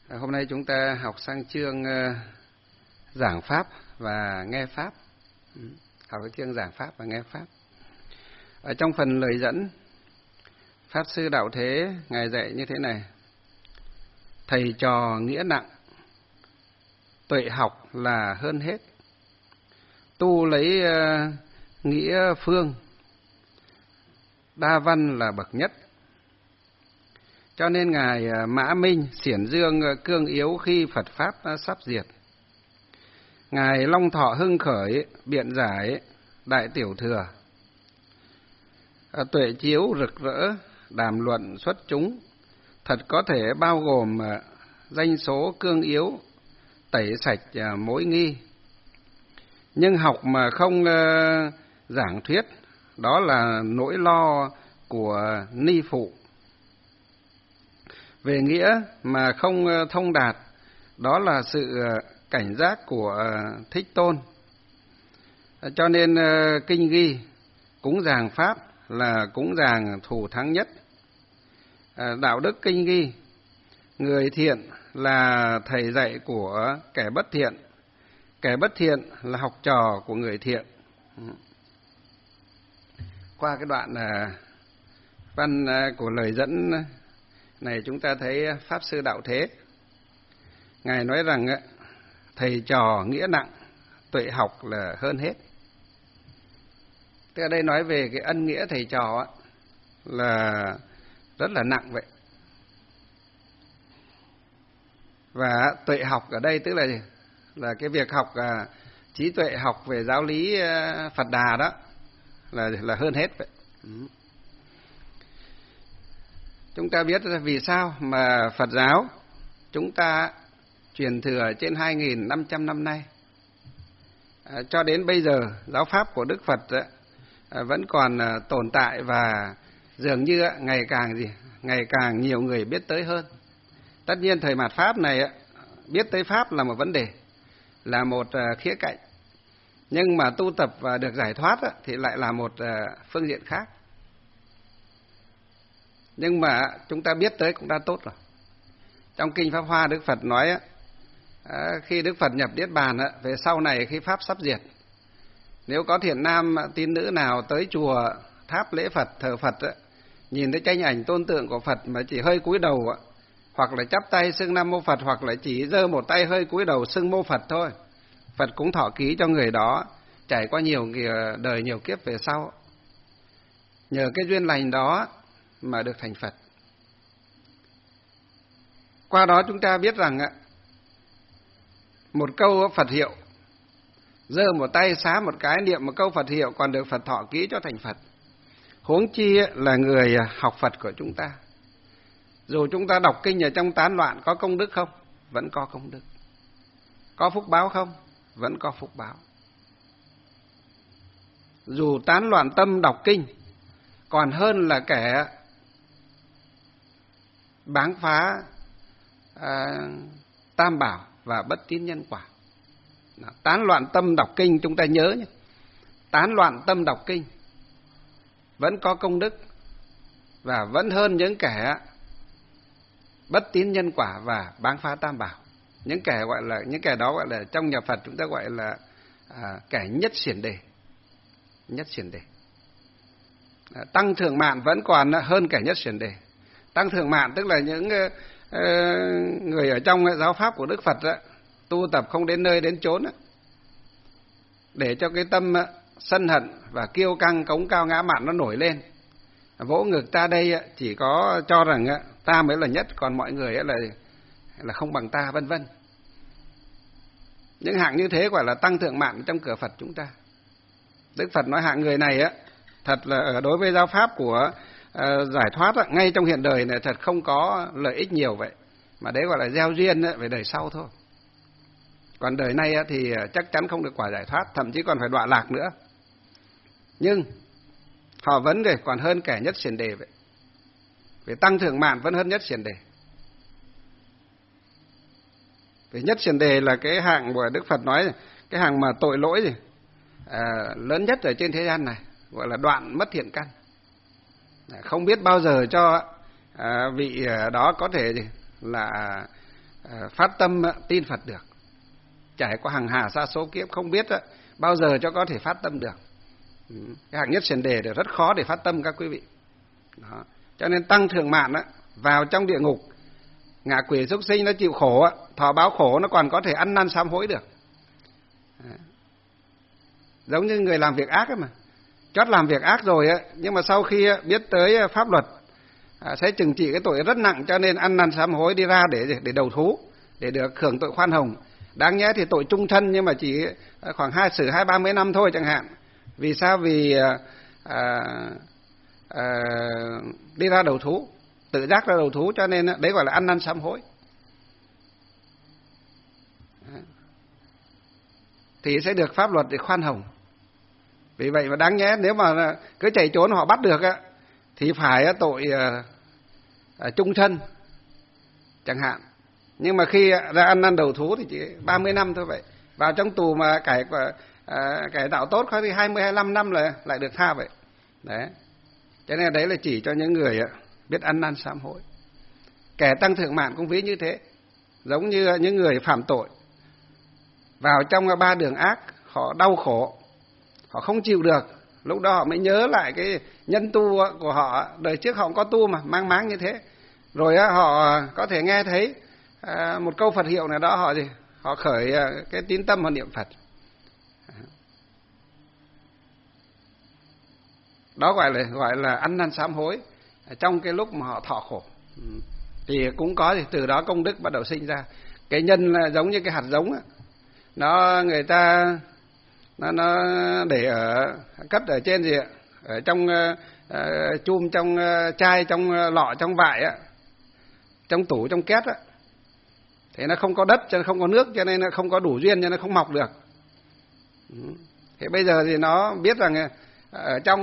Hôm nay chúng ta học sang chương giảng Pháp và nghe Pháp. Học cái chương giảng Pháp và nghe Pháp. Ở trong phần lời dẫn, Pháp Sư Đạo Thế Ngài dạy như thế này: thầy trò nghĩa nặng, tuệ học là hơn hết. Tu lấy nghĩa phương, đa văn là bậc nhất. Cho nên Ngài Mã Minh xiển dương cương yếu khi Phật Pháp sắp diệt. Ngài Long Thọ hưng khởi biện giải đại tiểu thừa. Tuệ chiếu rực rỡ đàm luận xuất chúng, thật có thể bao gồm danh số cương yếu, tẩy sạch mối nghi. Nhưng học mà không giảng thuyết, đó là nỗi lo của ni phụ. Về nghĩa mà không thông đạt, đó là sự cảnh giác của Thích Tôn. Cho nên kinh ghi cúng dường Pháp là cúng dường thù thắng nhất. Đạo đức kinh ghi người thiện là thầy dạy của kẻ bất thiện, kẻ bất thiện là học trò của người thiện. Qua cái đoạn văn của lời dẫn này chúng ta thấy Pháp Sư Đạo Thế Ngài nói rằng thầy trò nghĩa nặng, tuệ học là hơn hết. Tức ở đây nói về cái ân nghĩa thầy trò là rất là nặng vậy. Và tuệ học ở đây tức là cái việc học trí tuệ, học về giáo lý Phật Đà đó là hơn hết vậy. Chúng ta biết vì sao mà Phật giáo chúng ta truyền thừa trên 2.500 năm nay, cho đến bây giờ giáo pháp của Đức Phật vẫn còn tồn tại và dường như ngày càng nhiều người biết tới hơn. Tất nhiên thời mạt Pháp này biết tới Pháp là một vấn đề, là một khía cạnh, nhưng mà tu tập và được giải thoát thì lại là một phương diện khác. Nhưng mà chúng ta biết tới cũng đã tốt rồi. Trong Kinh Pháp Hoa Đức Phật nói khi Đức Phật nhập Niết Bàn về sau này khi Pháp sắp diệt, nếu có thiện nam tín nữ nào tới chùa tháp lễ Phật, thờ Phật, nhìn thấy tranh ảnh tôn tượng của Phật mà chỉ hơi cúi đầu, hoặc là chắp tay xưng Nam Mô Phật, hoặc là chỉ giơ một tay hơi cúi đầu xưng Mô Phật thôi, Phật cũng thọ ký cho người đó trải qua nhiều đời nhiều kiếp về sau. Nhờ cái duyên lành đó mà được thành Phật. Qua đó chúng ta biết rằng một câu Phật hiệu, giơ một tay xá một cái niệm một câu Phật hiệu còn được Phật thọ ký cho thành Phật. Huống chi là người học Phật của chúng ta. Dù chúng ta đọc kinh ở trong tán loạn có công đức không? Vẫn có công đức. Có phúc báo không? Vẫn có phúc báo. Dù tán loạn tâm đọc kinh còn hơn là kẻ báng phá tam bảo và bất tín nhân quả. Tán loạn tâm đọc kinh chúng ta nhớ nhé. Tán loạn tâm đọc kinh vẫn có công đức và vẫn hơn những kẻ bất tín nhân quả và báng phá tam bảo. Những kẻ đó gọi là trong nhà Phật chúng ta gọi là kẻ nhất xiển đề. Nhất xiển đề. Tăng thượng mạng vẫn còn hơn kẻ nhất xiển đề. Tăng thượng mạng tức là những người ở trong giáo pháp của Đức Phật tu tập không đến nơi đến chốn, để cho cái tâm sân hận và kiêu căng cống cao ngã mạn nó nổi lên, vỗ ngực ta đây chỉ có cho rằng ta mới là nhất, còn mọi người là không bằng ta, vân vân. Những hạng như thế gọi là tăng thượng mạng trong cửa Phật chúng ta. Đức Phật nói hạng người này thật là đối với giáo pháp của giải thoát ngay trong hiện đời này thật không có lợi ích nhiều vậy, mà đấy gọi là gieo duyên về đời sau thôi. Còn đời này thì chắc chắn không được quả giải thoát, thậm chí còn phải đọa lạc nữa. Nhưng họ vẫn còn hơn kẻ nhất xiển đề vậy. Về tăng thượng mạng vẫn hơn nhất xiển đề. Về nhất xiển đề là cái hạng của Đức Phật nói, cái hạng mà tội lỗi lớn nhất ở trên thế gian này, gọi là đoạn mất thiện căn. Không biết bao giờ cho vị đó có thể là phát tâm tin Phật được. Trải qua hàng hà sa số kiếp không biết bao giờ cho có thể phát tâm được. Cái hạng nhất Xiển Đề đều rất khó để phát tâm các quý vị. Đó. Cho nên tăng thượng mạng vào trong địa ngục, ngạ quỷ súc sinh nó chịu khổ, thọ báo khổ, nó còn có thể ăn năn sám hối được. Giống như người làm việc ác ấy mà, chót làm việc ác rồi nhưng mà sau khi biết tới pháp luật sẽ trừng trị cái tội rất nặng, cho nên ăn năn sám hối đi ra để đầu thú, để được hưởng tội khoan hồng. Đáng nhẽ thì tội chung thân nhưng mà chỉ khoảng xử 20-30 năm thôi chẳng hạn. Vì sao? Vì đi ra đầu thú, tự giác ra đầu thú, cho nên đấy gọi là ăn năn sám hối. Thì sẽ được pháp luật để khoan hồng. Vì vậy mà đáng nhẽ nếu mà cứ chạy trốn họ bắt được thì phải tội chung thân chẳng hạn. Nhưng mà khi ra ăn năn đầu thú thì chỉ 30 năm thôi vậy. Vào trong tù mà cải tạo tốt có thì 20-25 năm là lại được tha vậy. Đấy. Cho nên đấy là chỉ cho những người biết ăn năn sám hối. Kẻ tăng thượng mạng cũng ví như thế. Giống như những người phạm tội vào trong 3 đường ác, họ đau khổ, họ không chịu được. Lúc đó họ mới nhớ lại cái nhân tu của họ, đời trước họ cũng có tu mà, mang máng như thế. Rồi họ có thể nghe thấy một câu Phật hiệu nào đó, họ khởi cái tín tâm, họ niệm Phật. Đó gọi là ăn năn sám hối trong cái lúc mà họ thọ khổ. Thì cũng có thì từ đó công đức bắt đầu sinh ra. Cái nhân là giống như cái hạt giống người ta nó để cất ở trên ở trong chum, trong chai, trong lọ, trong vại trong tủ, trong két thì nó không có đất, cho nên không có nước, cho nên nó không có đủ duyên, cho nên nó không mọc được. Thế bây giờ thì nó biết rằng ở trong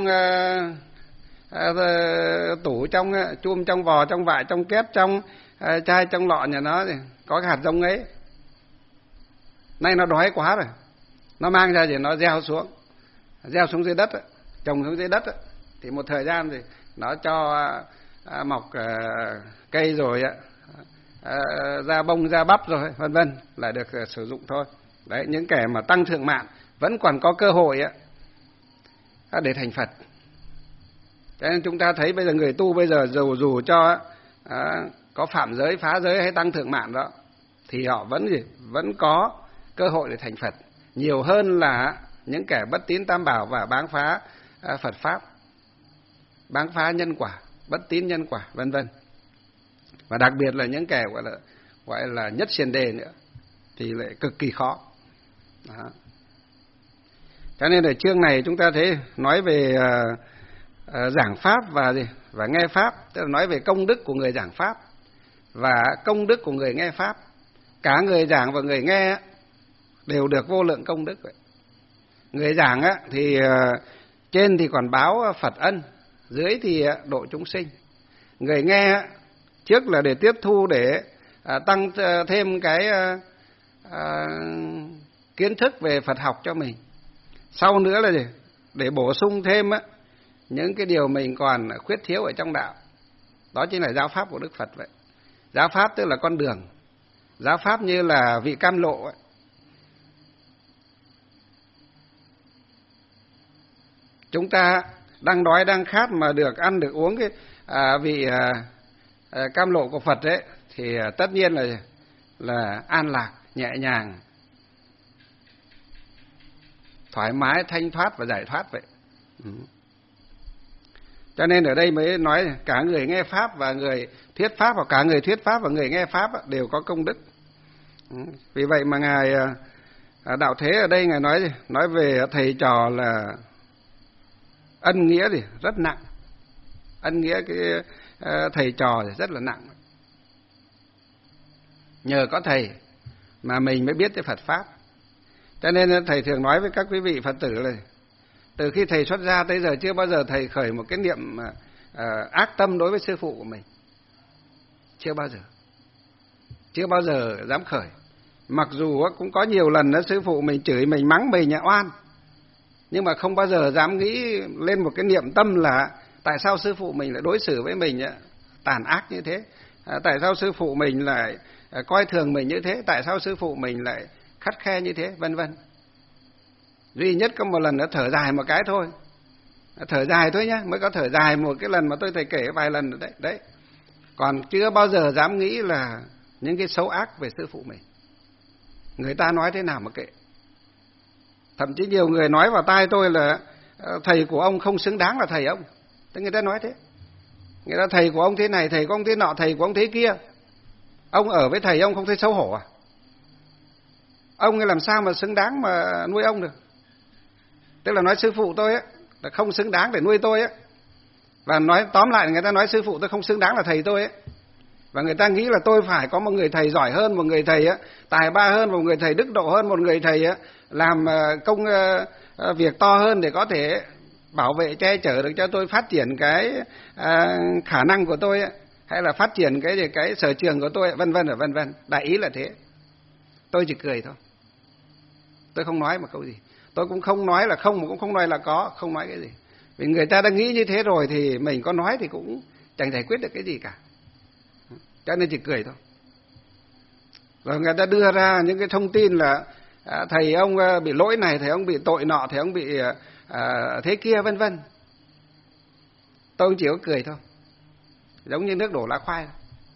tủ, trong chum, trong vò, trong vại, trong két, trong chai, trong lọ nhà nó thì có cái hạt giống ấy. Nay nó đói quá rồi, nó mang ra thì nó gieo xuống dưới đất, trồng xuống dưới đất thì một thời gian thì nó cho mọc cây rồi ra bông, ra bắp rồi vân vân, lại được sử dụng thôi. Đấy, những kẻ mà tăng thượng mạng vẫn còn có cơ hội để thành Phật. Cho nên chúng ta thấy bây giờ người tu bây giờ dù cho có phạm giới, phá giới hay tăng thượng mạng đó, thì họ vẫn có cơ hội để thành Phật, nhiều hơn là những kẻ bất tín Tam Bảo và báng phá Phật pháp, báng phá nhân quả, bất tín nhân quả vân vân. Và đặc biệt là những kẻ gọi là nhất Xiển Đề nữa thì lại cực kỳ khó. Đó. Cho nên ở chương này chúng ta thấy nói về giảng pháp và nghe pháp, tức là nói về công đức của người giảng pháp và công đức của người nghe pháp. Cả người giảng và người nghe đều được vô lượng công đức vậy. Người giảng thì trên thì còn báo Phật ân, dưới thì độ chúng sinh. Người nghe trước là để tiếp thu, để tăng thêm cái kiến thức về Phật học cho mình. Sau nữa là để bổ sung thêm những cái điều mình còn khuyết thiếu ở trong đạo. Đó chính là giáo pháp của Đức Phật vậy. Giáo pháp tức là con đường. Giáo pháp như là vị cam lộ ấy. Chúng ta đang đói, đang khát mà được ăn, được uống cái vị cam lộ của Phật ấy, thì tất nhiên là an lạc, nhẹ nhàng, thoải mái, thanh thoát và giải thoát vậy. Cho nên ở đây mới nói cả người nghe pháp và người thuyết pháp, hoặc cả người thuyết pháp và người nghe pháp đều có công đức. Vì vậy mà ngài Đạo Thế ở đây ngài nói về thầy trò là ân nghĩa thì rất nặng. Ân nghĩa cái thầy trò thì rất là nặng. Nhờ có thầy mà mình mới biết cái Phật pháp. Cho nên thầy thường nói với các quý vị Phật tử là từ khi thầy xuất gia tới giờ chưa bao giờ thầy khởi một cái niệm ác tâm đối với sư phụ của mình. Chưa bao giờ dám khởi. Mặc dù cũng có nhiều lần sư phụ mình chửi mình, mắng mình, oan, nhưng mà không bao giờ dám nghĩ lên một cái niệm tâm là tại sao sư phụ mình lại đối xử với mình tàn ác như thế, tại sao sư phụ mình lại coi thường mình như thế, tại sao sư phụ mình lại khắt khe như thế, vân vân. Duy nhất có một lần nó thở dài một cái thôi, thở dài thôi nhá, mới có thở dài một cái lần mà tôi thầy kể vài lần đấy. Đấy, còn chưa bao giờ dám nghĩ là những cái xấu ác về sư phụ mình. Người ta nói thế nào mà kệ. Thậm chí nhiều người nói vào tai tôi là thầy của ông không xứng đáng là thầy ông. Thế người ta nói thế. Người ta thầy của ông thế này, thầy của ông thế nọ, thầy của ông thế kia. Ông ở với thầy ông không thấy xấu hổ à? Ông ấy làm sao mà xứng đáng mà nuôi ông được? Tức là nói sư phụ tôi ấy là không xứng đáng để nuôi tôi ấy. Và nói tóm lại người ta nói sư phụ tôi không xứng đáng là thầy tôi ấy. Và người ta nghĩ là tôi phải có một người thầy giỏi hơn, một người thầy tài ba hơn, một người thầy đức độ hơn, một người thầy làm công việc to hơn để có thể bảo vệ che chở được cho tôi phát triển cái khả năng của tôi hay là phát triển cái sở trường của tôi, vân vân vân vân. Đại ý là thế. Tôi chỉ cười thôi. Tôi không nói một câu gì. Tôi cũng không nói là không mà cũng không nói là có, không nói cái gì. Vì người ta đã nghĩ như thế rồi thì mình có nói thì cũng chẳng giải quyết được cái gì cả. Cho nên chỉ cười thôi. Rồi người ta đưa ra những cái thông tin là thầy ông bị lỗi này, thầy ông bị tội nọ, thầy ông bị thế kia, vân vân. Tôi chỉ có cười thôi. Giống như nước đổ lá khoai.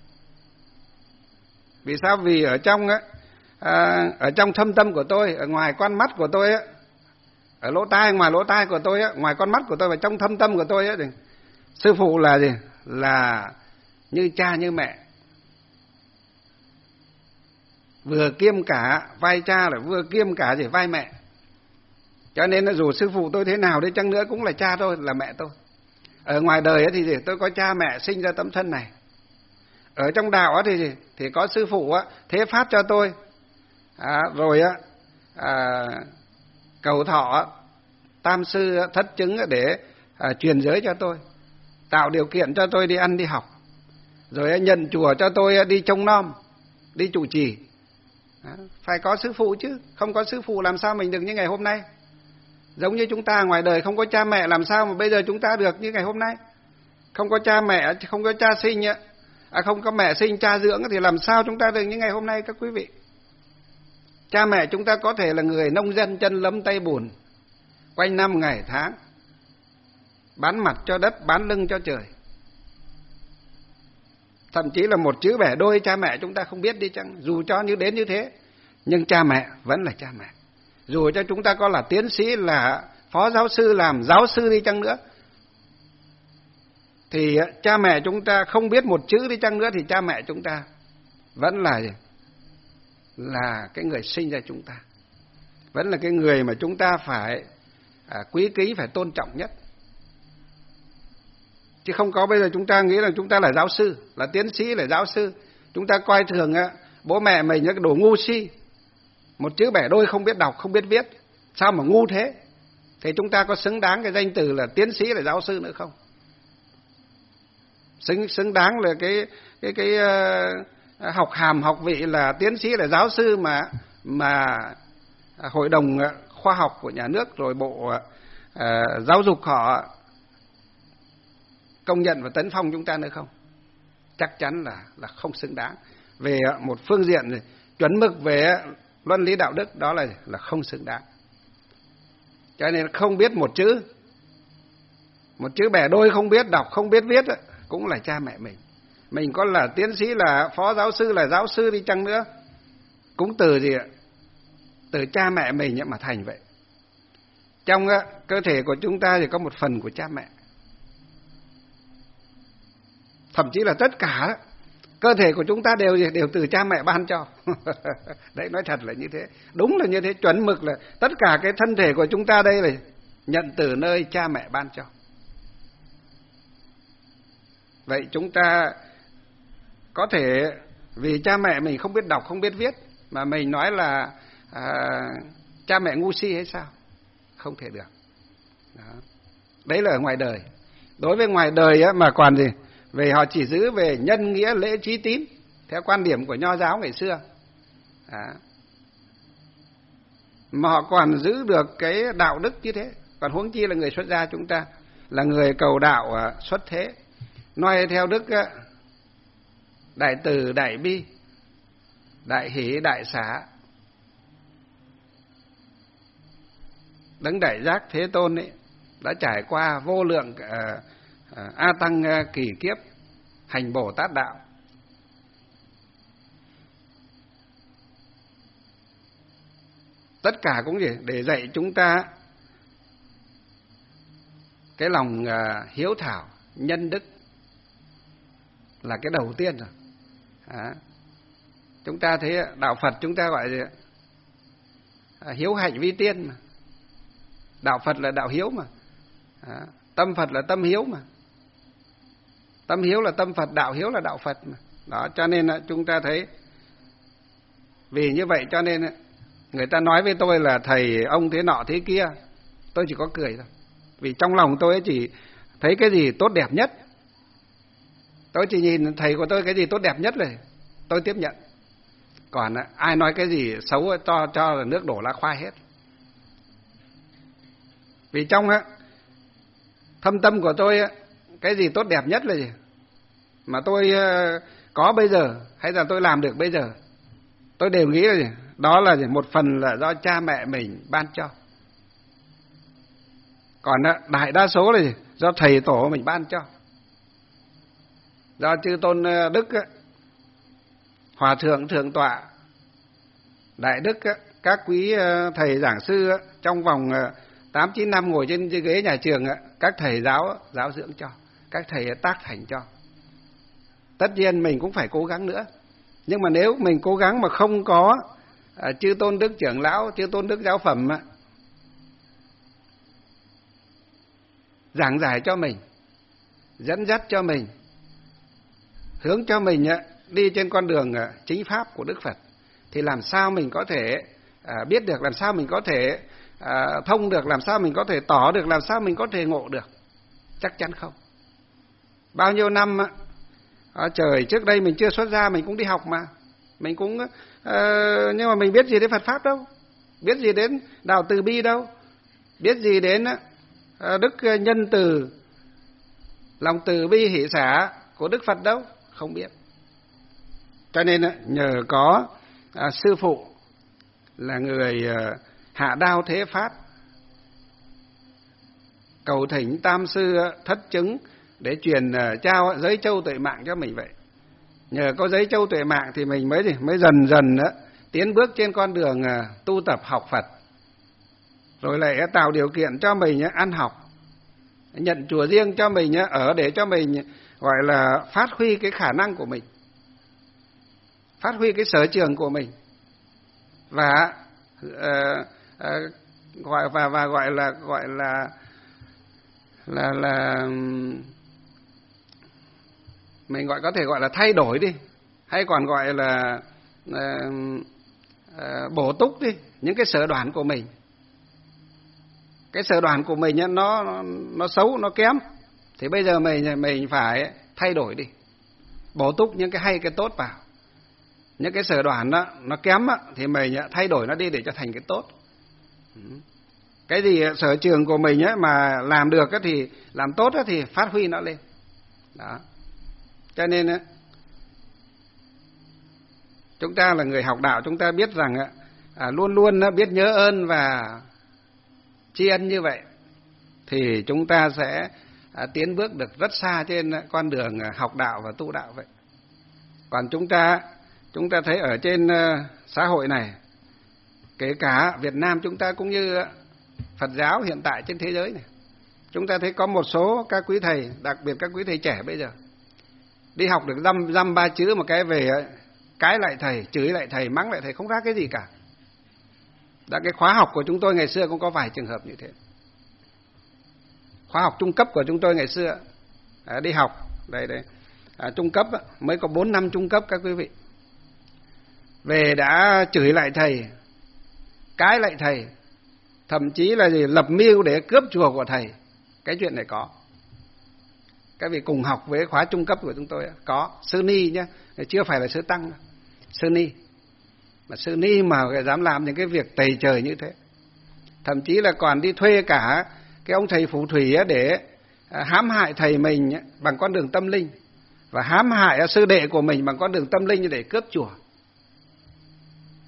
Vì sao? Vì ở trong thâm tâm của tôi, ở ngoài con mắt của tôi ở lỗ tai, ngoài lỗ tai của tôi ngoài con mắt của tôi và trong thâm tâm của tôi thì sư phụ là gì? Là như cha như mẹ. Vừa kiêm cả vai cha là vừa kiêm cả vai mẹ. Cho nên là dù sư phụ tôi thế nào đi chăng nữa cũng là cha tôi, là mẹ tôi. Ở ngoài đời thì tôi có cha mẹ sinh ra tấm thân này. Ở trong đạo thì có sư phụ thế phát cho tôi. Rồi cầu thọ tam sư thất chứng để truyền giới cho tôi, tạo điều kiện cho tôi đi ăn đi học, rồi nhận chùa cho tôi đi trông nom, đi trụ trì. Phải có sư phụ chứ, không có sư phụ làm sao mình được như ngày hôm nay. Giống như chúng ta ngoài đời không có cha mẹ, làm sao mà bây giờ chúng ta được như ngày hôm nay. Không có cha mẹ, không có cha sinh không có mẹ sinh cha dưỡng thì làm sao chúng ta được như ngày hôm nay các quý vị. Cha mẹ chúng ta có thể là người nông dân chân lấm tay bùn, quanh năm ngày tháng, bán mặt cho đất, bán lưng cho trời. Thậm chí là một chữ bẻ đôi cha mẹ chúng ta không biết đi chăng, dù cho như đến như thế, nhưng cha mẹ vẫn là cha mẹ. Dù cho chúng ta có là tiến sĩ, là phó giáo sư, làm giáo sư đi chăng nữa, thì cha mẹ chúng ta không biết một chữ đi chăng nữa thì cha mẹ chúng ta vẫn là cái người sinh ra chúng ta, vẫn là cái người mà chúng ta phải quý kính, phải tôn trọng nhất. Chứ không có bây giờ chúng ta nghĩ là chúng ta là giáo sư, là tiến sĩ, là giáo sư. Chúng ta coi thường bố mẹ mình cái đồ ngu si, một chữ bẻ đôi không biết đọc, không biết viết, sao mà ngu thế. Thì chúng ta có xứng đáng cái danh từ là tiến sĩ, là giáo sư nữa không? Xứng đáng là cái học hàm học vị là tiến sĩ, là giáo sư mà hội đồng khoa học của nhà nước rồi bộ giáo dục họ công nhận và tấn phong chúng ta nữa không? Chắc chắn là không xứng đáng. Về một phương diện chuẩn mực về luân lý đạo đức, đó là không xứng đáng. Cho nên không biết một chữ bẻ đôi, không biết đọc, không biết viết cũng là cha mẹ mình. Mình có là tiến sĩ, là phó giáo sư, là giáo sư đi chăng nữa, cũng từ từ cha mẹ mình mà thành vậy. Trong cơ thể của chúng ta thì có một phần của cha mẹ. Thậm chí là tất cả cơ thể của chúng ta đều từ cha mẹ ban cho. Đấy, nói thật là như thế. Đúng là như thế, chuẩn mực là tất cả cái thân thể của chúng ta đây là nhận từ nơi cha mẹ ban cho. Vậy chúng ta có thể vì cha mẹ mình không biết đọc, không biết viết mà mình nói là cha mẹ ngu si hay sao? Không thể được. Đó. Đấy là ở ngoài đời. Đối với ngoài đời mà còn gì? Về họ chỉ giữ về nhân nghĩa lễ trí tín theo quan điểm của Nho giáo ngày xưa. Mà họ còn giữ được cái đạo đức như thế. Còn huống chi là người xuất gia chúng ta, là người cầu đạo xuất thế, noi theo đức đại từ đại bi, đại hỷ đại xá. Đấng Đại Giác Thế Tôn ấy đã trải qua vô lượng a tăng kỳ kiếp hành Bồ Tát đạo. Tất cả cũng gì? Để dạy chúng ta cái lòng hiếu thảo, nhân đức là cái đầu tiên rồi. Chúng ta thấy đạo Phật chúng ta gọi gì? Hiếu hạnh vi tiên mà. Đạo Phật là đạo hiếu mà. Tâm Phật là tâm hiếu mà. Tâm hiếu là tâm Phật, đạo hiếu là đạo Phật mà. Đó, cho nên chúng ta thấy vì như vậy cho nên người ta nói với tôi là thầy ông thế nọ thế kia, tôi chỉ có cười thôi. Vì trong lòng tôi chỉ thấy cái gì tốt đẹp nhất. Tôi chỉ nhìn thầy của tôi cái gì tốt đẹp nhất rồi tôi tiếp nhận. Còn ai nói cái gì xấu cho là nước đổ lá khoai hết. Vì trong thâm tâm của tôi cái gì tốt đẹp nhất là gì? Mà tôi có bây giờ hay là tôi làm được bây giờ, tôi đều nghĩ là gì? Đó là gì? Một phần là do cha mẹ mình ban cho. Còn đại đa số là gì? Do thầy tổ mình ban cho. Do chư tôn đức, hòa thượng thượng tọa, đại đức, các quý thầy giảng sư trong vòng 8-9 năm ngồi trên ghế nhà trường, các thầy giáo dưỡng cho, các thầy tác thành cho. Tất nhiên mình cũng phải cố gắng nữa. Nhưng mà nếu mình cố gắng mà không có chư tôn đức trưởng lão, chư tôn đức giáo phẩm giảng giải cho mình, dẫn dắt cho mình, hướng cho mình đi trên con đường chính pháp của Đức Phật, thì làm sao mình có thể biết được, làm sao mình có thể thông được, làm sao mình có thể tỏ được, làm sao mình có thể ngộ được? Chắc chắn không. Bao nhiêu năm trời, trước đây mình chưa xuất gia mình cũng đi học mà, mình cũng nhưng mà mình biết gì đến Phật pháp đâu, biết gì đến đạo từ bi đâu, biết gì đến đức nhân từ, lòng từ bi hỷ xả của Đức Phật đâu, không biết. Cho nên nhờ có sư phụ là người hạ đao thế pháp, cầu thỉnh tam sư thất chứng để truyền trao giấy châu tuệ mạng cho mình vậy. Nhờ có giấy châu tuệ mạng thì mình mới dần dần tiến bước trên con đường tu tập học Phật, rồi lại tạo điều kiện cho mình ăn học, nhận chùa riêng cho mình ở, để cho mình gọi là phát huy cái khả năng của mình, phát huy cái sở trường của mình, và gọi là mình có thể gọi là thay đổi đi, hay còn gọi là bổ túc đi những cái sở đoản của mình. Cái sở đoản của mình nó xấu, nó kém, thì bây giờ mình phải thay đổi đi, bổ túc những cái hay cái tốt vào. Những cái sở đoản nó kém thì mình thay đổi nó đi để cho thành cái tốt. Cái gì sở trường của mình mà làm được thì làm tốt thì phát huy nó lên. Đó. Cho nên chúng ta là người học đạo, chúng ta biết rằng luôn luôn biết nhớ ơn và tri ân như vậy thì chúng ta sẽ tiến bước được rất xa trên con đường học đạo và tu đạo vậy. Còn chúng ta thấy ở trên xã hội này, kể cả Việt Nam chúng ta cũng như Phật giáo hiện tại trên thế giới này, chúng ta thấy có một số các quý thầy, đặc biệt các quý thầy trẻ bây giờ đi học được dăm ba chữ một cái về cái lại thầy, chửi lại thầy, mắng lại thầy, không ra cái gì cả. Đã cái khóa học của chúng tôi ngày xưa cũng có vài trường hợp như thế. Khóa học trung cấp của chúng tôi ngày xưa đi học đây trung cấp mới có 4 năm trung cấp các quý vị, về đã chửi lại thầy, cái lại thầy, thậm chí là gì lập mưu để cướp chùa của thầy. Cái chuyện này có. Các vị cùng học với khóa trung cấp của chúng tôi có sư ni nhá, chưa phải là sư tăng, sư ni. Mà sư ni mà dám làm những cái việc tày trời như thế, thậm chí là còn đi thuê cả cái ông thầy phù thủy để hãm hại thầy mình bằng con đường tâm linh, và hãm hại sư đệ của mình bằng con đường tâm linh để cướp chùa.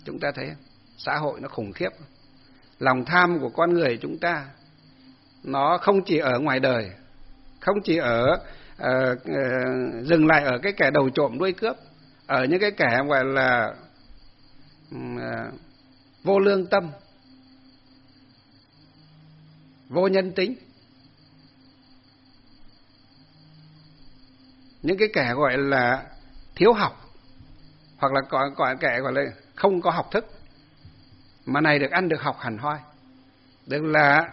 Chúng ta thấy xã hội nó khủng khiếp. Lòng tham của con người chúng ta nó không chỉ ở ngoài đời, không chỉ dừng lại ở cái kẻ đầu trộm đuôi cướp, ở những cái kẻ gọi là vô lương tâm, vô nhân tính, những cái kẻ gọi là thiếu học, hoặc là có kẻ gọi là không có học thức, mà này được ăn được học hẳn hoi, được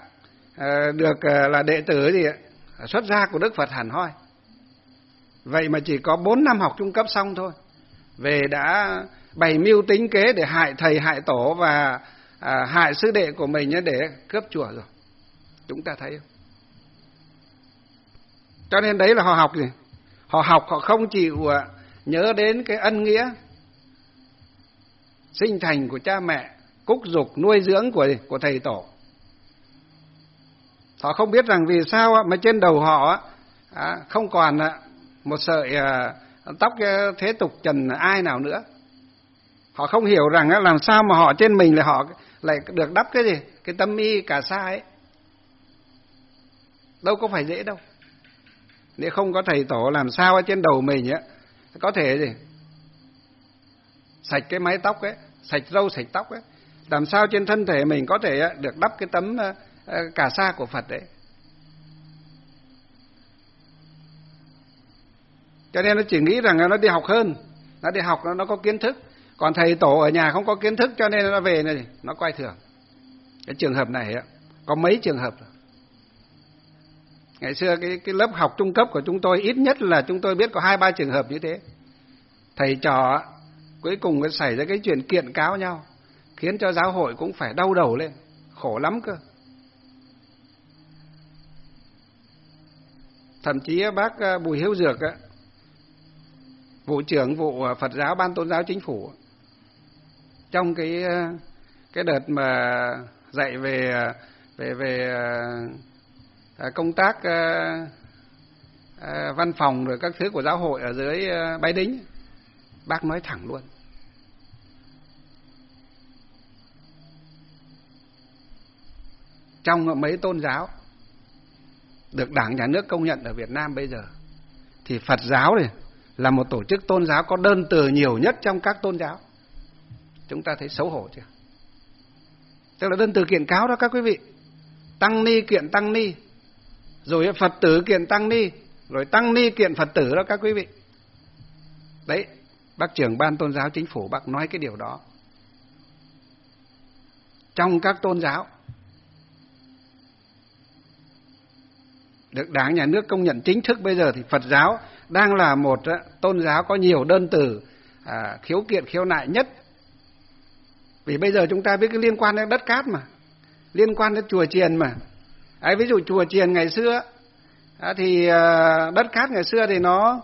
là đệ tử gì xuất gia của Đức Phật hẳn hoi. Vậy mà chỉ có 4 năm học trung cấp xong thôi, về đã bày mưu tính kế để hại thầy hại tổ và hại sư đệ của mình để cướp chùa rồi. Chúng ta thấy không? Cho nên đấy là họ học gì? Họ học họ không chịu nhớ đến cái ân nghĩa sinh thành của cha mẹ, cúc dục nuôi dưỡng của thầy tổ. Họ không biết rằng vì sao mà trên đầu họ không còn một sợi tóc thế tục trần ai nào nữa. Họ không hiểu rằng làm sao mà họ trên mình họ lại được đắp cái gì, cái tấm y cà sa ấy. Đâu có phải dễ đâu. Nếu không có thầy tổ làm sao trên đầu mình có thể gì sạch cái mái tóc ấy, sạch râu sạch tóc ấy, làm sao trên thân thể mình có thể được đắp cái tấm cà sa của Phật đấy. Cho nên nó chỉ nghĩ rằng nó đi học hơn, nó đi học nó có kiến thức, còn thầy tổ ở nhà không có kiến thức cho nên nó về này nó coi thường. Cái trường hợp này có mấy trường hợp rồi. Ngày xưa cái lớp học trung cấp của chúng tôi ít nhất là chúng tôi biết có 2-3 trường hợp như thế. Thầy trò cuối cùng mới xảy ra cái chuyện kiện cáo nhau, khiến cho giáo hội cũng phải đau đầu lên, khổ lắm cơ. Thậm chí bác Bùi Hiếu Dược vụ trưởng vụ Phật giáo Ban Tôn giáo Chính phủ, trong cái đợt mà dạy về công tác văn phòng rồi các thứ của giáo hội ở dưới Bái Đính, bác nói thẳng luôn: trong mấy tôn giáo được Đảng Nhà nước công nhận ở Việt Nam bây giờ thì Phật giáo này là một tổ chức tôn giáo có đơn từ nhiều nhất trong các tôn giáo. Chúng ta thấy xấu hổ chưa? Tức là đơn từ kiện cáo đó các quý vị. Tăng ni kiện tăng ni, rồi Phật tử kiện tăng ni, rồi tăng ni kiện Phật tử đó các quý vị. Đấy, bác trưởng Ban Tôn giáo Chính phủ bác nói cái điều đó. Trong các tôn giáo được Đảng Nhà nước công nhận chính thức bây giờ thì Phật giáo đang là một tôn giáo có nhiều đơn từ khiếu kiện khiếu nại nhất. Vì bây giờ chúng ta biết cái liên quan đến đất cát mà, liên quan đến chùa chiền mà. Ví dụ chùa chiền ngày xưa thì đất cát ngày xưa thì nó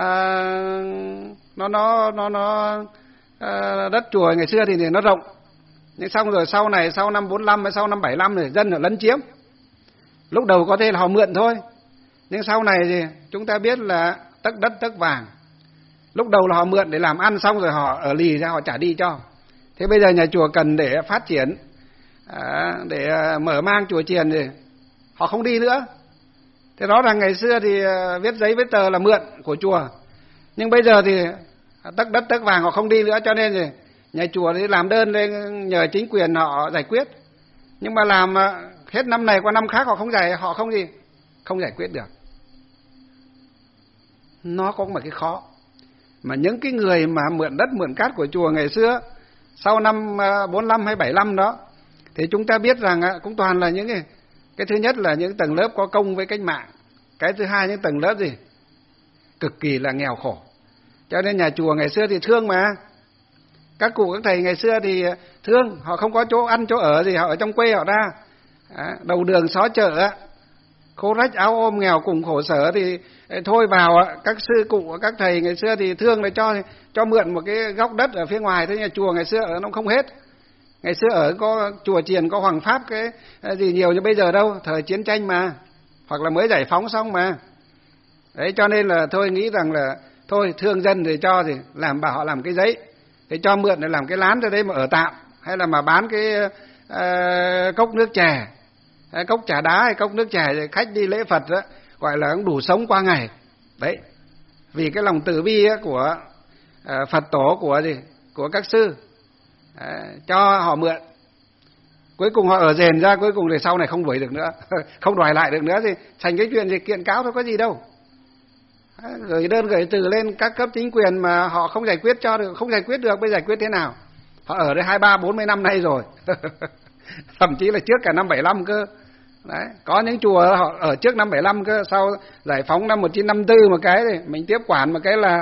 đất chùa ngày xưa thì nó rộng, nhưng xong rồi sau này sau năm 45 hay sau năm 75 thì dân lấn chiếm. Lúc đầu có thể là họ mượn thôi, nhưng sau này thì chúng ta biết là tấc đất tấc vàng. Lúc đầu là họ mượn để làm ăn, xong rồi họ ở lì ra họ trả đi cho. Thế bây giờ nhà chùa cần để phát triển, để mở mang chùa chiền thì họ không đi nữa. Thế đó là ngày xưa thì viết giấy viết tờ là mượn của chùa, nhưng bây giờ thì tấc đất tấc vàng họ không đi nữa, cho nên thì nhà chùa thì làm đơn lên nhờ chính quyền họ giải quyết. Nhưng mà làm hết năm này qua năm khác họ không giải quyết được. Nó có một cái khó mà những cái người mà mượn đất mượn cát của chùa ngày xưa sau năm 45 hay 75 đó thì chúng ta biết rằng cũng toàn là những cái thứ nhất là những tầng lớp có công với cách mạng, cái thứ hai những tầng lớp gì cực kỳ là nghèo khổ. Cho nên nhà chùa ngày xưa thì thương mà, các cụ các thầy ngày xưa thì thương, họ không có chỗ ăn chỗ ở gì, họ ở trong quê họ ra, đầu đường xó chợ, khô rách áo ôm nghèo cùng khổ sở thì thôi vào. Các sư cụ các thầy ngày xưa thì thương lại cho mượn một cái góc đất ở phía ngoài. Thế nhà chùa ngày xưa ở nó không hết. Ngày xưa ở có chùa chiền có hoàng pháp cái gì nhiều như bây giờ đâu, thời chiến tranh mà, hoặc là mới giải phóng xong mà. Đấy, cho nên là thôi nghĩ rằng là thôi thương dân thì cho thì bảo họ làm cái giấy, Thế cho mượn để làm cái lán ra đấy mà ở tạm, hay là mà bán cái cốc nước chè, hay cốc trà đá hay cốc nước chè, khách đi lễ Phật đó, gọi là cũng đủ sống qua ngày. Đấy, vì cái lòng từ bi của Phật tổ, của các sư, cho họ mượn. Cuối cùng họ ở rền ra, cuối cùng thì sau này không đuổi được nữa, không đòi lại được nữa thì thành cái chuyện gì kiện cáo thôi, có gì đâu. Gửi đơn gửi từ lên các cấp chính quyền mà họ không giải quyết cho được, không giải quyết được, bây giờ giải quyết thế nào? Họ ở đây 23, 40 năm nay rồi. Thậm chí là trước cả năm 75 cơ. Đấy, có những chùa họ ở trước năm 75 cơ, sau giải phóng năm 1954 một cái thì mình tiếp quản một cái là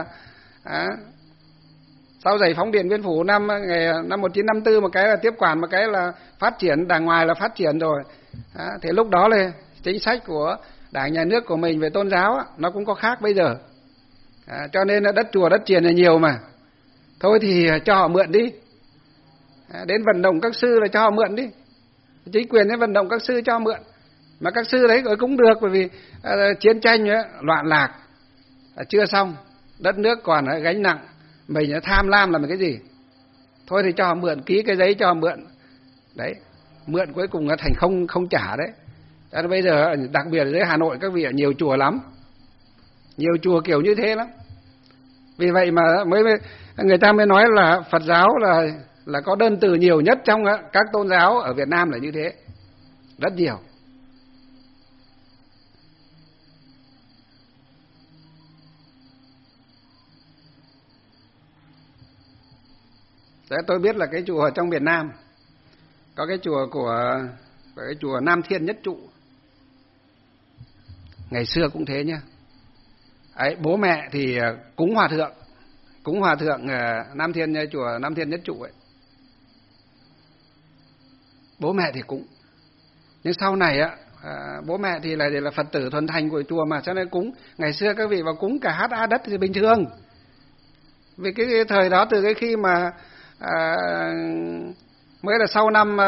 sau giải phóng Điện Biên Phủ năm 1954 một cái là tiếp quản một cái là phát triển, đàng ngoài là phát triển rồi. Thì lúc đó là chính sách của Đảng nhà nước của mình về tôn giáo nó cũng có khác bây giờ. Cho nên là đất chùa đất chiền là nhiều mà. Thôi thì cho họ mượn đi. Đến vận động các sư là cho họ mượn đi. Chính quyền đến vận động các sư cho họ mượn. Mà các sư đấy cũng được, bởi vì chiến tranh loạn lạc chưa xong, đất nước còn gánh nặng, mình tham lam làm cái gì? Thôi thì cho họ mượn, ký cái giấy cho họ mượn. Đấy, mượn cuối cùng nó thành không trả đấy. Cho nên bây giờ đặc biệt ở dưới Hà Nội các vị ở nhiều chùa lắm. Nhiều chùa kiểu như thế lắm. Vì vậy mà người ta mới nói là Phật giáo là có đơn từ nhiều nhất trong các tôn giáo ở Việt Nam là như thế. Rất nhiều. Đấy, tôi biết là cái chùa ở trong miền Nam có cái chùa của cái chùa Nam Thiên Nhất Trụ. Ngày xưa cũng thế nhá. Ấy, bố mẹ thì cúng hòa thượng Nam Thiên, chùa Nam Thiên Nhất Trụ ấy. Bố mẹ thì cúng. Nhưng sau này bố mẹ thì là Phật tử thuần thành của chùa mà, cho nên cúng. Ngày xưa các vị vào cúng cả hát a đất thì bình thường. Vì cái thời đó, từ cái khi mà mới là sau năm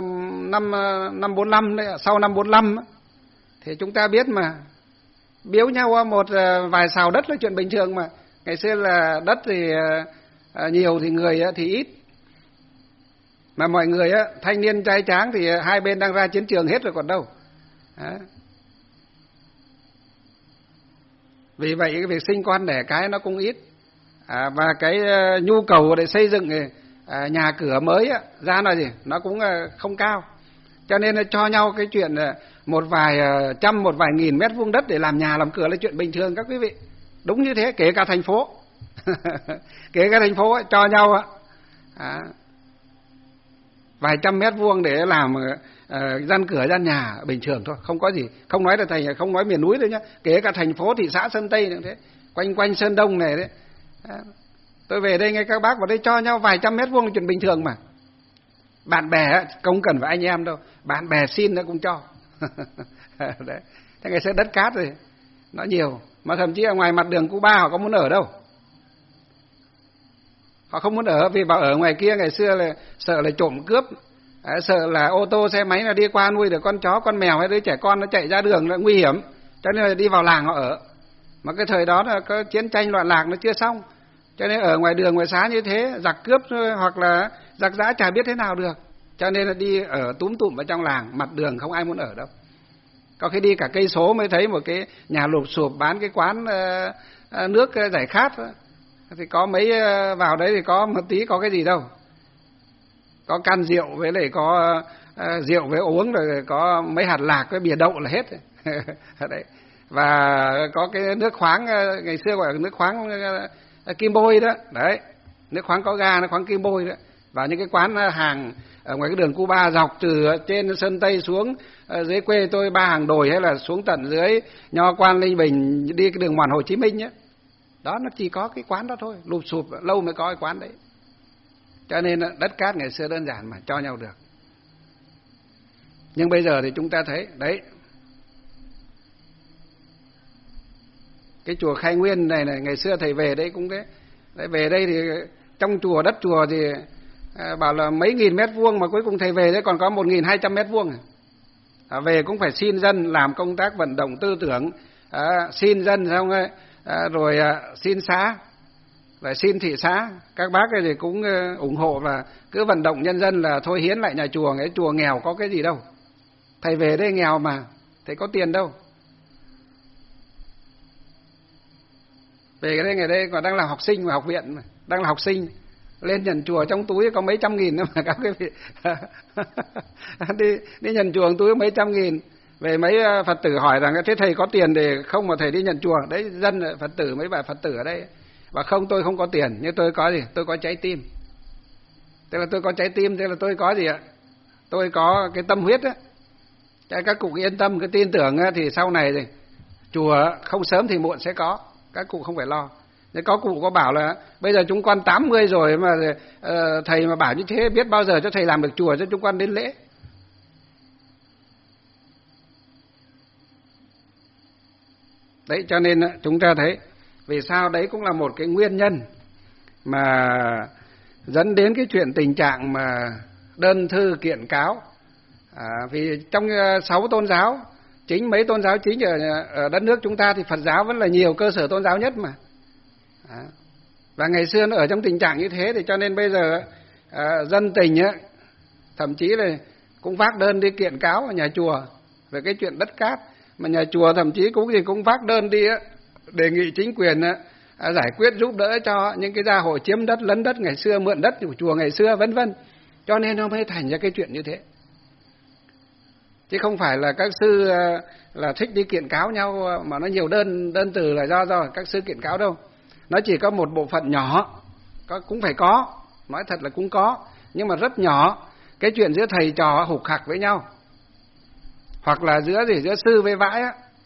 45 đấy, sau năm 45 thì chúng ta biết mà, biếu nhau một vài sào đất là chuyện bình thường mà. Ngày xưa là đất thì nhiều thì người thì ít, mà mọi người thanh niên trai tráng thì hai bên đang ra chiến trường hết rồi còn đâu. Vì vậy cái việc sinh con đẻ cái nó cũng ít, và cái nhu cầu để xây dựng nhà cửa mới ra là gì, nó cũng không cao. Cho nên là cho nhau cái chuyện một vài trăm, một vài nghìn mét vuông đất để làm nhà làm cửa là chuyện bình thường các quý vị. Đúng như thế, kể cả thành phố. Kể cả thành phố cho nhau vài trăm mét vuông để làm gian cửa gian nhà bình thường thôi, không có gì. Không nói là không nói miền núi đâu nhá, kể cả thành phố thị xã Sơn Tây nữa thế, quanh Sơn Đông này đấy. Tôi về đây nghe các bác vào đây cho nhau vài trăm mét vuông là chuyện bình thường mà. Bạn bè không cần phải anh em đâu, bạn bè xin nó cũng cho. Đấy. Thế ngày xưa đất cát rồi nó nhiều, mà thậm chí ở ngoài mặt đường Cuba họ có muốn ở đâu. Họ không muốn ở, vì vào ở ngoài kia ngày xưa là sợ là trộm cướp, sợ là ô tô xe máy là đi qua nuôi được con chó con mèo hay đứa trẻ con nó chạy ra đường là nguy hiểm, cho nên là đi vào làng họ ở. Mà cái thời đó là có chiến tranh loạn lạc nó chưa xong, cho nên ở ngoài đường ngoài xá như thế, giặc cướp hoặc là giặc giã chả biết thế nào được, cho nên là đi ở túm tụm ở trong làng, mặt đường không ai muốn ở đâu. Có khi đi cả cây số mới thấy một cái nhà lụp xụp bán cái quán nước giải khát, thì có mấy vào đấy thì có một tí, có cái gì đâu, có can rượu với lại có rượu với uống, rồi có mấy hạt lạc với bìa đậu là hết. Đấy. Và có cái nước khoáng, ngày xưa gọi là nước khoáng Kim Bôi đó, đấy, nước khoáng có ga, nước khoáng Kim Bôi đó. Và những cái quán hàng ở ngoài cái đường Cuba dọc từ trên Sơn Tây xuống dưới quê tôi Ba Hàng Đồi, hay là xuống tận dưới Nho Quan Ninh Bình đi cái đường mòn Hồ Chí Minh nhé, đó nó chỉ có cái quán đó thôi, lụp xụp lâu mới có cái quán đấy. Cho nên đất cát ngày xưa đơn giản mà cho nhau được. Nhưng bây giờ thì chúng ta thấy đấy, cái chùa Khai Nguyên này ngày xưa thầy về đấy cũng thế. Đấy, về đây thì trong chùa, đất chùa thì bảo là mấy nghìn mét vuông, mà cuối cùng thầy về đấy còn có 1.200 mét vuông. Về cũng phải xin dân làm công tác vận động tư tưởng, xin dân xong rồi xin xã, Lại xin thị xã, các bác ấy thì cũng ủng hộ và cứ vận động nhân dân là thôi hiến lại nhà chùa. Cái chùa nghèo có cái gì đâu, thầy về đây nghèo mà, thầy có tiền đâu. Về đây ngày đây còn đang là học sinh mà, học viện mà, đang là học sinh, lên nhận chùa trong túi có mấy trăm nghìn nữa mà các quý vị. đi nhận chùa trong túi mấy trăm nghìn. Về mấy Phật tử hỏi rằng thế thầy có tiền để không mà thầy đi nhận chùa? Đấy, dân Phật tử, mấy bà Phật tử ở đây và không, tôi không có tiền, nhưng tôi có gì? Tôi có trái tim. Tức là tôi có trái tim, tức là tôi có gì ạ? Tôi có cái tâm huyết á. Các cụ yên tâm, cái tin tưởng thì sau này thì chùa không sớm thì muộn sẽ có, các cụ không phải lo. Thế có cụ có bảo là bây giờ chúng con 80 rồi mà thầy mà bảo như thế biết bao giờ cho thầy làm được chùa cho chúng con đến lễ. Đấy, cho nên chúng ta thấy vì sao đấy cũng là một cái nguyên nhân mà dẫn đến cái chuyện tình trạng mà đơn thư kiện cáo. Vì trong 6 tôn giáo chính, mấy tôn giáo chính ở đất nước chúng ta thì Phật giáo vẫn là nhiều cơ sở tôn giáo nhất mà. Và ngày xưa nó ở trong tình trạng như thế, thì cho nên bây giờ dân tình thậm chí là cũng vác đơn đi kiện cáo ở nhà chùa về cái chuyện đất cát, mà nhà chùa thậm chí cũng vác đơn đi đề nghị chính quyền giải quyết giúp đỡ cho những cái gia hộ chiếm đất, lấn đất ngày xưa, mượn đất của chùa ngày xưa, vân vân. Cho nên nó mới thành ra cái chuyện như thế, chứ không phải là các sư là thích đi kiện cáo nhau mà nó nhiều đơn từ là do các sư kiện cáo đâu. Nó chỉ có một bộ phận nhỏ, cũng phải có, nói thật là cũng có, nhưng mà rất nhỏ. Cái chuyện giữa thầy trò hục hặc với nhau, hoặc là giữa sư với vãi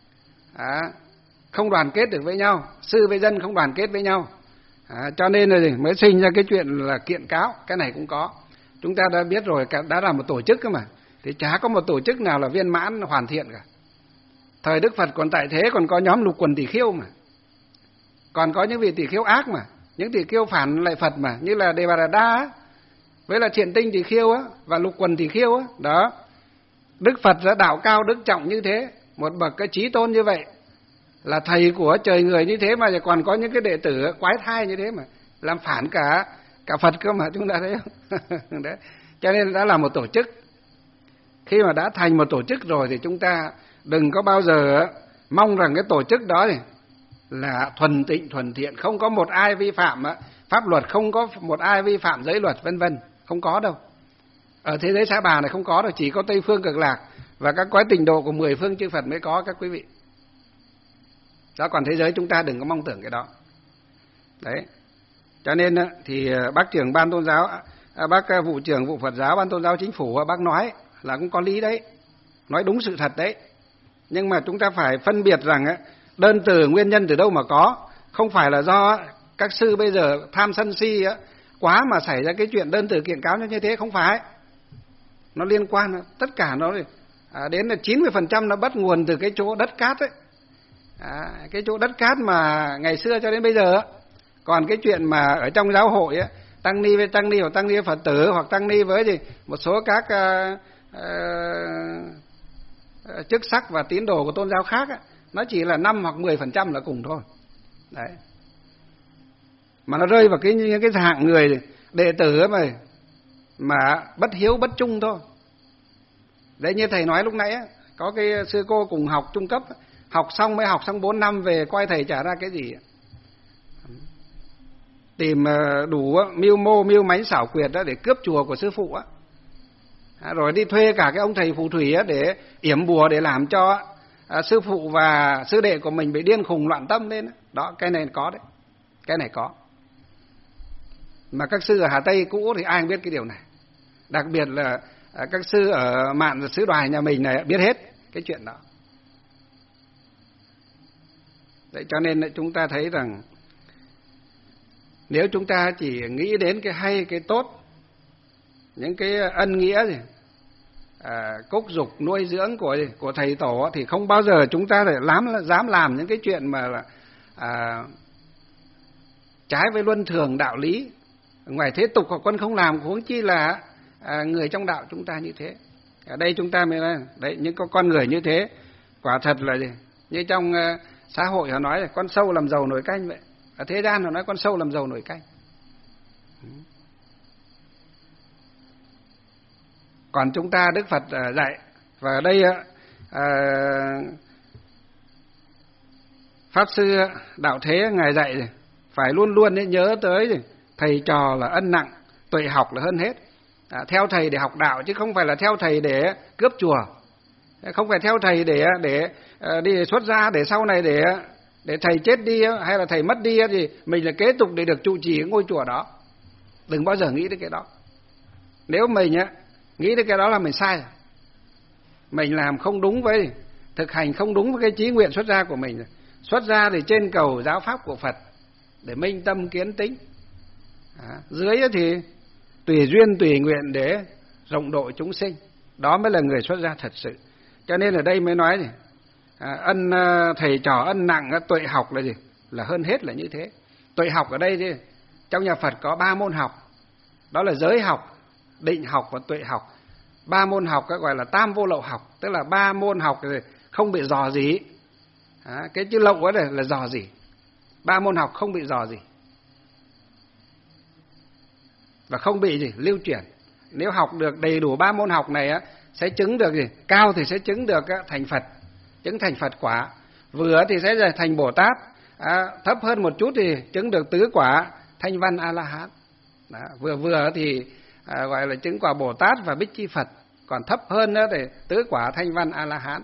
không đoàn kết được với nhau, sư với dân không đoàn kết với nhau, cho nên là mới sinh ra cái chuyện là kiện cáo. Cái này cũng có, chúng ta đã biết rồi, đã là một tổ chức cơ mà, thì chả có một tổ chức nào là viên mãn hoàn thiện cả. Thời Đức Phật còn tại thế còn có nhóm lục quần tỷ khiêu mà, còn có những vị tỷ khiêu ác mà, những tỷ khiêu phản lại Phật mà, như là Đề Bà Đa với là Thiện Tinh tỷ khiêu và lục quần tỷ khiêu đó. Đức Phật đã đạo cao đức trọng như thế, một bậc cái chí tôn như vậy, là thầy của trời người như thế, mà còn có những cái đệ tử quái thai như thế mà làm phản cả Phật cơ mà, chúng ta thấy không? Đấy. Cho nên đã là một tổ chức. Khi mà đã thành một tổ chức rồi thì chúng ta đừng có bao giờ mong rằng cái tổ chức đó là thuần tịnh thuần thiện, không có một ai vi phạm pháp luật, không có một ai vi phạm giới luật, vân vân, không có đâu. Ở thế giới Sa Bà này không có đâu, chỉ có Tây Phương Cực Lạc và các cõi tịnh độ của 10 phương chư Phật mới có, các quý vị. Đó, còn thế giới chúng ta đừng có mong tưởng cái đó. Đấy. Cho nên thì bác trưởng ban tôn giáo, bác vụ trưởng vụ Phật giáo ban tôn giáo chính phủ, bác nói là cũng có lý đấy, nói đúng sự thật đấy. Nhưng mà chúng ta phải phân biệt rằng đơn từ nguyên nhân từ đâu mà có, không phải là do các sư bây giờ tham sân si quá mà xảy ra cái chuyện đơn từ kiện cáo như thế, không phải. Nó liên quan, tất cả nó đến là 90% nó bắt nguồn từ cái chỗ đất cát ấy. Cái chỗ đất cát mà ngày xưa cho đến bây giờ. Còn cái chuyện mà ở trong giáo hội tăng ni với tăng ni, hoặc tăng ni với Phật tử, hoặc tăng ni với một số các chức sắc và tín đồ của tôn giáo khác nó chỉ là 5 hoặc 10% là cùng thôi. Đấy. Mà nó rơi vào những cái hạng người đệ tử mà bất hiếu bất trung thôi. Đấy, như thầy nói lúc nãy có cái sư cô cùng học trung cấp, học xong 4 năm về coi thầy trả ra cái gì, tìm đủ mưu mánh xảo quyệt để cướp chùa của sư phụ rồi đi thuê cả cái ông thầy phù thủy để yểm bùa, để làm cho sư phụ và sư đệ của mình bị điên khùng loạn tâm lên đó. Cái này có đấy, cái này có. Mà các sư ở Hà Tây cũ thì ai không biết cái điều này, đặc biệt là các sư ở mạn xứ Đoài nhà mình này biết hết cái chuyện đó. Đấy, cho nên chúng ta thấy rằng nếu chúng ta chỉ nghĩ đến cái hay, cái tốt, những cái ân nghĩa cúc dục nuôi dưỡng của thầy tổ, thì không bao giờ chúng ta dám làm những cái chuyện mà là trái với luân thường đạo lý. Ngoài thế tục họ quân không làm, huống chi là người trong đạo chúng ta như thế. Ở đây chúng ta mới đấy, những con người như thế quả thật là như trong xã hội họ nói là con sâu làm giàu nồi canh vậy. Ở thế gian nó nói con sâu làm dầu nồi canh. Còn chúng ta Đức Phật dạy, và ở đây Pháp Sư Đạo Thế Ngài dạy phải luôn luôn nhớ tới thầy trò là ân nặng, tuệ học là hơn hết. Theo thầy để học đạo chứ không phải là theo thầy để cướp chùa, không phải theo thầy để đi xuất gia để sau này để thầy chết đi hay là thầy mất đi thì mình là kế tục để được trụ trì ngôi chùa đó. Đừng bao giờ nghĩ đến cái đó. Nếu mình nghĩ đến cái đó là mình sai, mình làm không đúng với, thực hành không đúng với cái chí nguyện xuất gia của mình. Xuất gia thì trên cầu giáo pháp của Phật để minh tâm kiến tính, dưới thì tùy duyên tùy nguyện để rộng độ chúng sinh. Đó mới là người xuất gia thật sự. Cho nên ở đây mới nói gì? Ân thầy trò ân nặng, tuệ học là gì? Là hơn hết là như thế. Tuệ học ở đây thì trong nhà Phật có 3 môn học, đó là giới học, định học và tuệ học. 3 môn học gọi là tam vô lậu học, tức là 3 môn học không bị dò dỉ. Cái chữ lậu ấy là dò dỉ. 3 môn học không bị dò dỉ và không bị gì lưu chuyển. Nếu học được đầy đủ 3 môn học này sẽ chứng được gì? Cao thì sẽ chứng được thành Phật, chứng thành Phật quả. Vừa thì sẽ thành Bồ Tát, thấp hơn một chút thì chứng được tứ quả Thanh Văn A La Hán. Vừa thì gọi là chứng quả Bồ Tát và Bích Chi Phật, còn thấp hơn nữa thì tứ quả Thanh Văn A La Hán.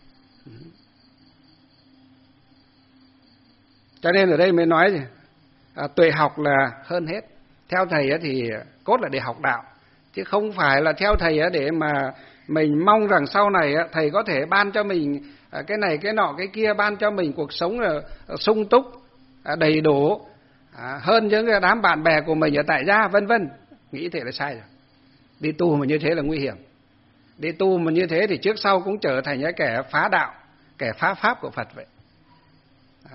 Cho nên ở đây mới nói gì? Tuệ học là hơn hết. Theo thầy thì cốt là để học đạo, chứ không phải là theo thầy để mà mình mong rằng sau này thầy có thể ban cho mình cái này cái nọ cái kia, ban cho mình cuộc sống là sung túc đầy đủ hơn những đám bạn bè của mình ở tại gia vân vân. Nghĩ thế là sai rồi. Đi tu mà như thế là nguy hiểm. Đi tu mà như thế thì trước sau cũng trở thành những kẻ phá đạo, kẻ phá pháp của Phật vậy. Đó.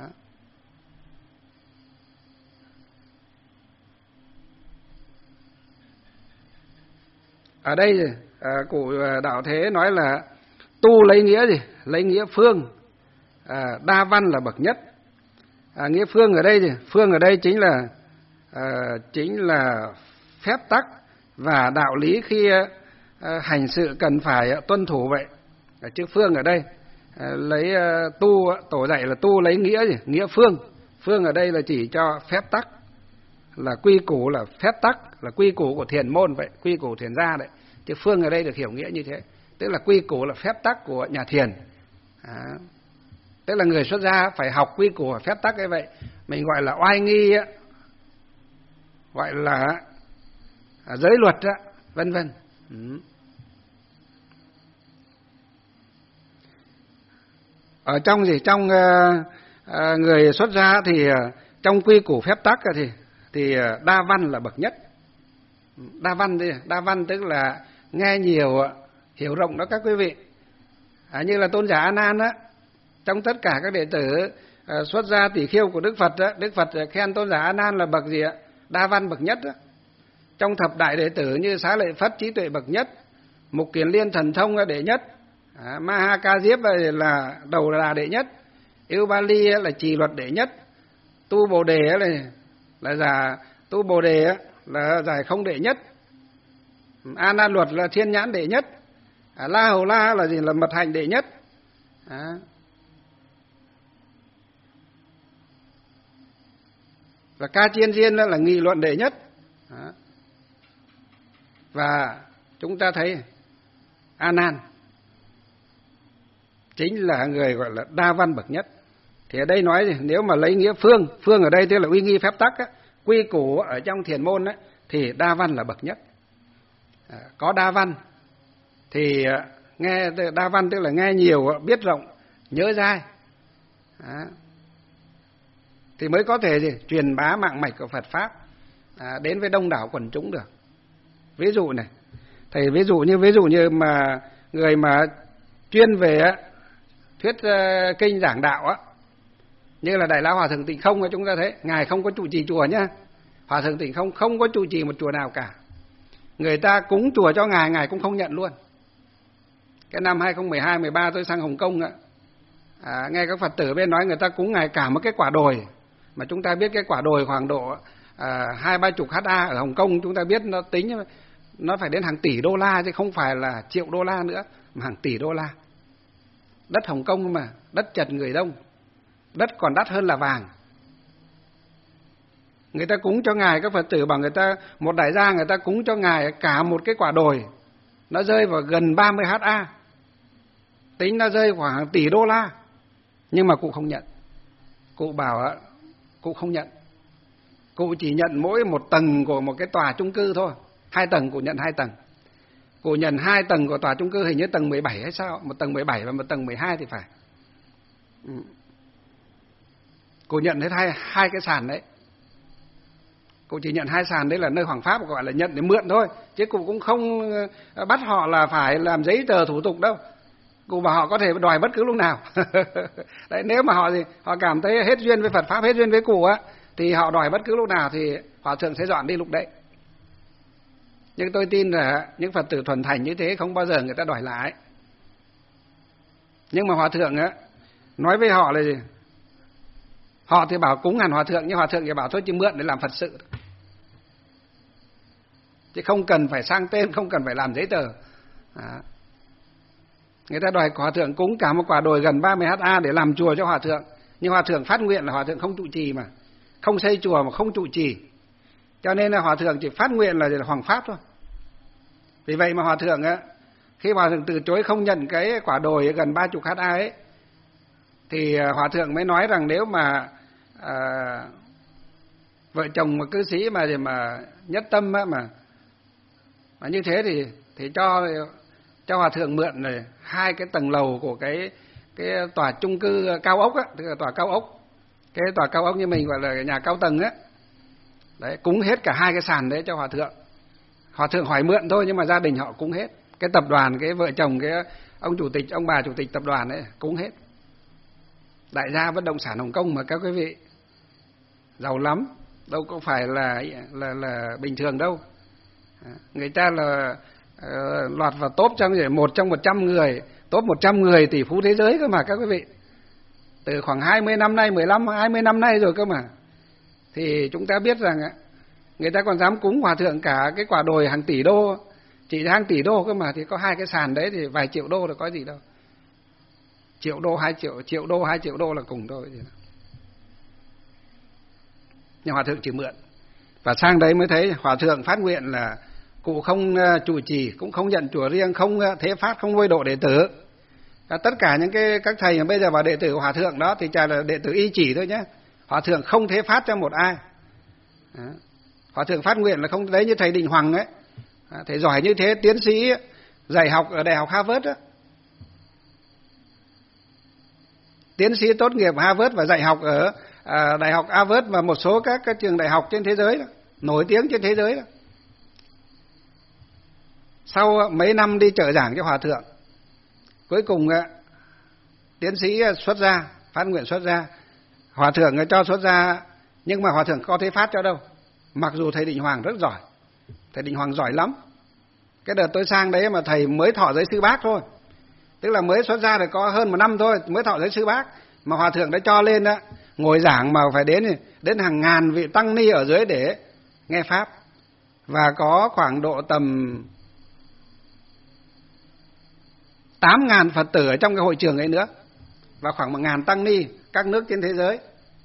Ở đây cụ Đạo Thế nói là tu lấy nghĩa gì? Lấy nghĩa phương, đa văn là bậc nhất. Nghĩa phương ở đây gì? Phương ở đây chính là phép tắc và đạo lý khi hành sự cần phải tuân thủ vậy. Chữ phương ở đây lấy tu, tổ dạy là tu lấy nghĩa gì? Nghĩa phương. Phương ở đây là chỉ cho phép tắc, là quy củ, là phép tắc, là quy củ của thiền môn vậy, quy củ thiền gia đấy. Chứ phương ở đây được hiểu nghĩa như thế, tức là quy củ là phép tắc của nhà thiền. Tức là người xuất gia phải học quy củ và phép tắc ấy vậy. Mình gọi là oai nghi, gọi là giới luật, vân vân. Ở trong gì? Trong người xuất gia thì trong quy củ phép tắc thì đa văn là bậc nhất. Đa văn tức là nghe nhiều, hiểu rộng đó các quý vị. Như là Tôn giả A Nan trong tất cả các đệ tử xuất gia tỷ khiêu của Đức Phật Đức Phật khen Tôn giả A Nan là bậc gì ạ? Đa văn bậc nhất. Trong thập đại đệ tử như Xá Lợi Phất trí tuệ bậc nhất, Mục Kiền Liên thần thông là đệ nhất, Ma Ha Ca Diếp là đầu là đệ nhất, Yêu Ba Ly là trì luật đệ nhất, Tu Bồ Đề Tu Bồ Đề là giải không đệ nhất, A Nan Luật là thiên nhãn đệ nhất, La Hầu La là gì? Là mật hạnh đệ nhất. Và Ca Chiên Diên là nghị luận đệ nhất. Và chúng ta thấy A Nan chính là người gọi là đa văn bậc nhất. Thì ở đây nói nếu mà lấy nghĩa phương ở đây tức là uy nghi phép tắc quy củ ở trong thiền môn thì đa văn là bậc nhất. Có đa văn thì nghe, đa văn tức là nghe nhiều, biết rộng, nhớ dai, thì mới có thể truyền bá mạng mạch của Phật pháp đến với đông đảo quần chúng được. Ví dụ này, thầy ví dụ như mà người mà chuyên về thuyết kinh giảng đạo như là Đại Lão Hòa Thượng Tịnh Không, chúng ta thấy ngài không có trụ trì chùa nhá. Hòa Thượng Tịnh Không không có trụ trì một chùa nào cả. Người ta cúng chùa cho ngài cũng không nhận luôn. Cái năm 2012-13 tôi sang Hồng Kông nghe các Phật tử bên nói người ta cúng ngài cả một cái quả đồi, Mà chúng ta biết cái quả đồi khoảng độ 20-30 ha ở Hồng Kông, chúng ta biết nó tính nó phải đến hàng tỷ đô la chứ không phải là triệu đô la nữa, mà hàng tỷ đô la. Đất Hồng Kông mà, đất chật người đông, đất còn đắt hơn là vàng. Người ta cúng cho ngài, các Phật tử bảo người ta, một đại gia người ta cúng cho ngài cả một cái quả đồi, nó rơi vào gần 30 ha, tính nó rơi khoảng hàng tỷ đô la. Nhưng mà cụ không nhận. Cụ bảo cụ không nhận. Cụ chỉ nhận mỗi một tầng của một cái tòa chung cư thôi. 2 tầng, cụ nhận 2 tầng. Cụ nhận 2 tầng của tòa chung cư, hình như tầng 17 hay sao, một tầng 17 và một tầng 12 thì phải. Cụ nhận hết hai cái sàn đấy. Cụ chỉ nhận 2 sàn đấy là nơi Hoàng Pháp, gọi là nhận để mượn thôi, chứ cụ cũng không bắt họ là phải làm giấy tờ thủ tục đâu. Cụ bảo họ có thể đòi bất cứ lúc nào. Đấy, nếu mà họ cảm thấy hết duyên với Phật Pháp, hết duyên với cụ á, thì họ đòi bất cứ lúc nào thì Hòa Thượng sẽ dọn đi lúc đấy. Nhưng tôi tin là những Phật tử thuần thành như thế không bao giờ người ta đòi lại. Nhưng mà Hòa Thượng á, nói với họ là gì? Họ thì bảo cúng hẳn Hòa Thượng, nhưng Hòa Thượng thì bảo thôi chỉ mượn để làm Phật sự, chứ không cần phải sang tên, không cần phải làm giấy tờ. Người ta đòi Hòa Thượng cúng cả một quả đồi gần 30 ha để làm chùa cho Hòa Thượng, nhưng Hòa Thượng phát nguyện là Hòa Thượng không trụ trì, mà không xây chùa mà không trụ trì, cho nên là Hòa Thượng chỉ phát nguyện là Hoàng Pháp thôi. Vì vậy mà Hòa Thượng á, khi Hòa Thượng từ chối không nhận cái quả đồi gần 30 ha ấy, thì Hòa Thượng mới nói rằng nếu mà vợ chồng mà cư sĩ mà nhất tâm á, mà như thế thì cho Hòa Thượng mượn này 2 cái tầng lầu của cái tòa chung cư cao ốc á, tức là tòa cao ốc, cái tòa cao ốc như mình gọi là nhà cao tầng á. Đấy, cúng hết cả 2 cái sàn đấy cho Hòa Thượng. Hòa Thượng hỏi mượn thôi, nhưng mà gia đình họ cúng hết. Cái tập đoàn, cái vợ chồng, cái ông chủ tịch, ông bà chủ tịch tập đoàn ấy cúng hết. Đại gia bất động sản Hồng Kông mà các quý vị, giàu lắm, đâu có phải là bình thường đâu. Người ta là lọt vào top trong 100 người, top 100 người tỷ phú thế giới cơ mà các quý vị. Từ khoảng 20 năm nay, 15-20 năm nay rồi cơ mà. Thì chúng ta biết rằng người ta còn dám cúng Hòa Thượng cả cái quả đồi hàng tỷ đô, chỉ hàng tỷ đô cơ mà, thì có 2 cái sàn đấy thì vài triệu đô là có gì đâu. Triệu đô, 2 triệu đô là cùng thôi. Nhưng Hòa Thượng chỉ mượn. Và sang đấy mới thấy Hòa Thượng phát nguyện là cụ không trụ trì, cũng không nhận chùa riêng, không thế phát, không nuôi độ đệ tử. Tất cả những các thầy mà bây giờ vào đệ tử của Hòa Thượng đó thì chỉ là đệ tử y chỉ thôi nhé. Hòa Thượng không thế phát cho một ai. Hòa Thượng phát nguyện là không, đấy như thầy Định Hoàng ấy, thầy giỏi như thế, tiến sĩ dạy học ở Đại học Harvard đó. Tiến sĩ tốt nghiệp Harvard và dạy học ở Đại học Harvard và một số các trường đại học trên thế giới đó, nổi tiếng trên thế giới đó. Sau mấy năm đi trợ giảng cho Hòa Thượng, cuối cùng tiến sĩ xuất gia, phát nguyện xuất gia. Hòa Thượng cho xuất gia, nhưng mà Hòa Thượng có thế phát cho đâu. Mặc dù thầy Định Hoàng rất giỏi, thầy Định Hoàng giỏi lắm. Cái đợt tôi sang đấy mà thầy mới thọ giới sư bác thôi, tức là mới xuất gia được có hơn 1 năm thôi, mới thọ giới sư bác, mà Hòa Thượng đã cho lên đó, ngồi giảng mà phải đến hàng ngàn vị tăng ni ở dưới để nghe pháp. Và có khoảng độ tầm 8.000 Phật tử ở trong cái hội trường ấy nữa, và khoảng 1.000 tăng ni các nước trên thế giới.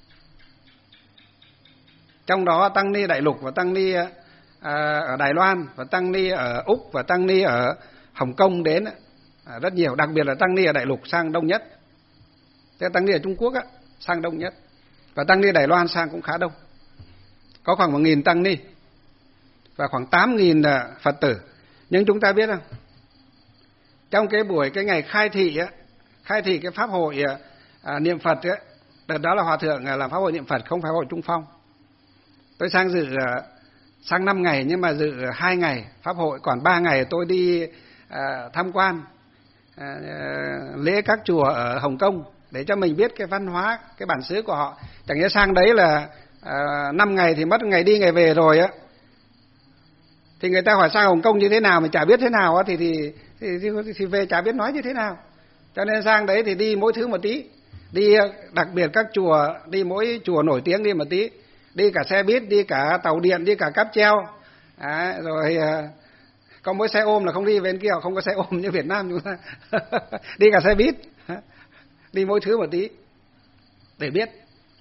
Trong đó tăng ni Đại Lục và tăng ni ở Đài Loan và tăng ni ở Úc và tăng ni ở Hồng Kông đến rất nhiều, đặc biệt là tăng ni ở Đại Lục sang đông nhất. Thế tăng ni ở Trung Quốc sang đông nhất, và tăng ni Đài Loan sang cũng khá đông, có khoảng 1.000 tăng ni và khoảng 8.000 Phật tử. Nhưng chúng ta biết không, trong cái ngày khai thị cái pháp hội niệm Phật ấy, đợt đó là Hòa Thượng làm pháp hội niệm Phật, không phải hội Trung Phong. Tôi sang dự sang 5 ngày, nhưng mà dự 2 ngày pháp hội, còn 3 ngày tôi đi tham quan lễ các chùa ở Hồng Kông để cho mình biết cái văn hóa, cái bản xứ của họ. Chẳng nhẽ sang đấy là 5 ngày thì mất ngày đi ngày về rồi á, thì người ta hỏi sang Hồng Kông như thế nào mình chả biết thế nào á, thì về chả biết nói như thế nào. Cho nên sang đấy thì đi mỗi thứ một tí, đi đặc biệt các chùa, đi mỗi chùa nổi tiếng đi một tí, đi cả xe buýt, đi cả tàu điện, đi cả cáp treo, rồi có mỗi xe ôm là không đi, bên kia không có xe ôm như Việt Nam chúng ta. Đi cả xe buýt, đi mỗi thứ một tí để biết.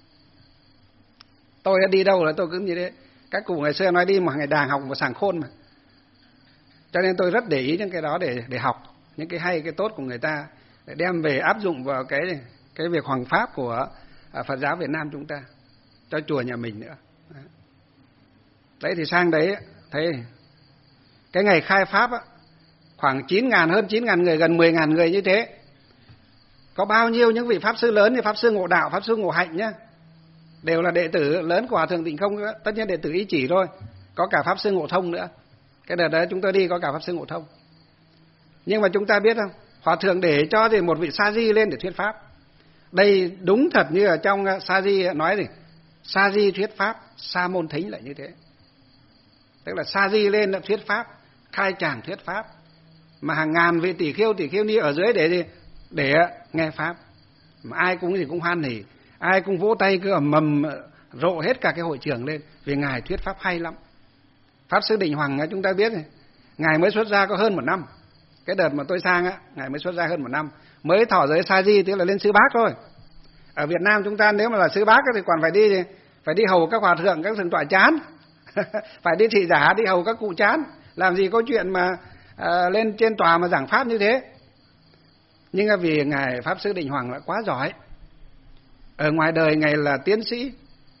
Tôi đi đâu là tôi cứ như thế. Các cụ ngày xưa nói đi một ngày đàng học một sàng khôn mà. Cho nên tôi rất để ý những cái đó để học những cái hay cái tốt của người ta, để đem về áp dụng vào cái việc hoằng pháp của Phật giáo Việt Nam chúng ta, cho chùa nhà mình nữa. Đấy thì sang đấy thấy cái ngày khai pháp khoảng 9.000, hơn 9.000 người, gần 10.000 người như thế. Có bao nhiêu những vị pháp sư lớn như pháp sư Ngộ Đạo, pháp sư Ngộ Hạnh nhá, đều là đệ tử lớn của Hòa thượng Tịnh Không nữa. Tất nhiên đệ tử Ý Chỉ thôi, có cả pháp sư Ngộ Thông nữa. Cái đợt đấy chúng tôi đi có cả pháp sư Ngộ Thông. Nhưng mà chúng ta biết không, Hòa thượng để cho thì một vị sa di lên để thuyết pháp. Đây đúng thật như ở trong sa di nói gì, sa di thuyết pháp, sa môn thính lại như thế. Tức là sa di lên là thuyết pháp, khai tràng thuyết pháp, mà hàng ngàn vị tỷ khiêu ni ở dưới để gì, để nghe pháp, mà ai cũng hoan hỉ, ai cũng vỗ tay cứ mầm rộ hết cả cái hội trường lên, vì ngài thuyết pháp hay lắm. Pháp sư Định Hoàng chúng ta biết, ngài mới xuất gia có hơn 1 năm. Cái đợt mà tôi sang ngài mới xuất gia hơn 1 năm, mới thọ giới sa di, tức là lên sư bác thôi. Ở Việt Nam chúng ta nếu mà là sư bác thì còn phải đi hầu các hòa thượng, các thượng tọa chán. Phải đi thị giả, đi hầu các cụ chán, làm gì có chuyện mà lên trên tòa mà giảng pháp như thế. Nhưng vì ngài pháp sư Định Hoàng là quá giỏi, ở ngoài đời ngài là tiến sĩ,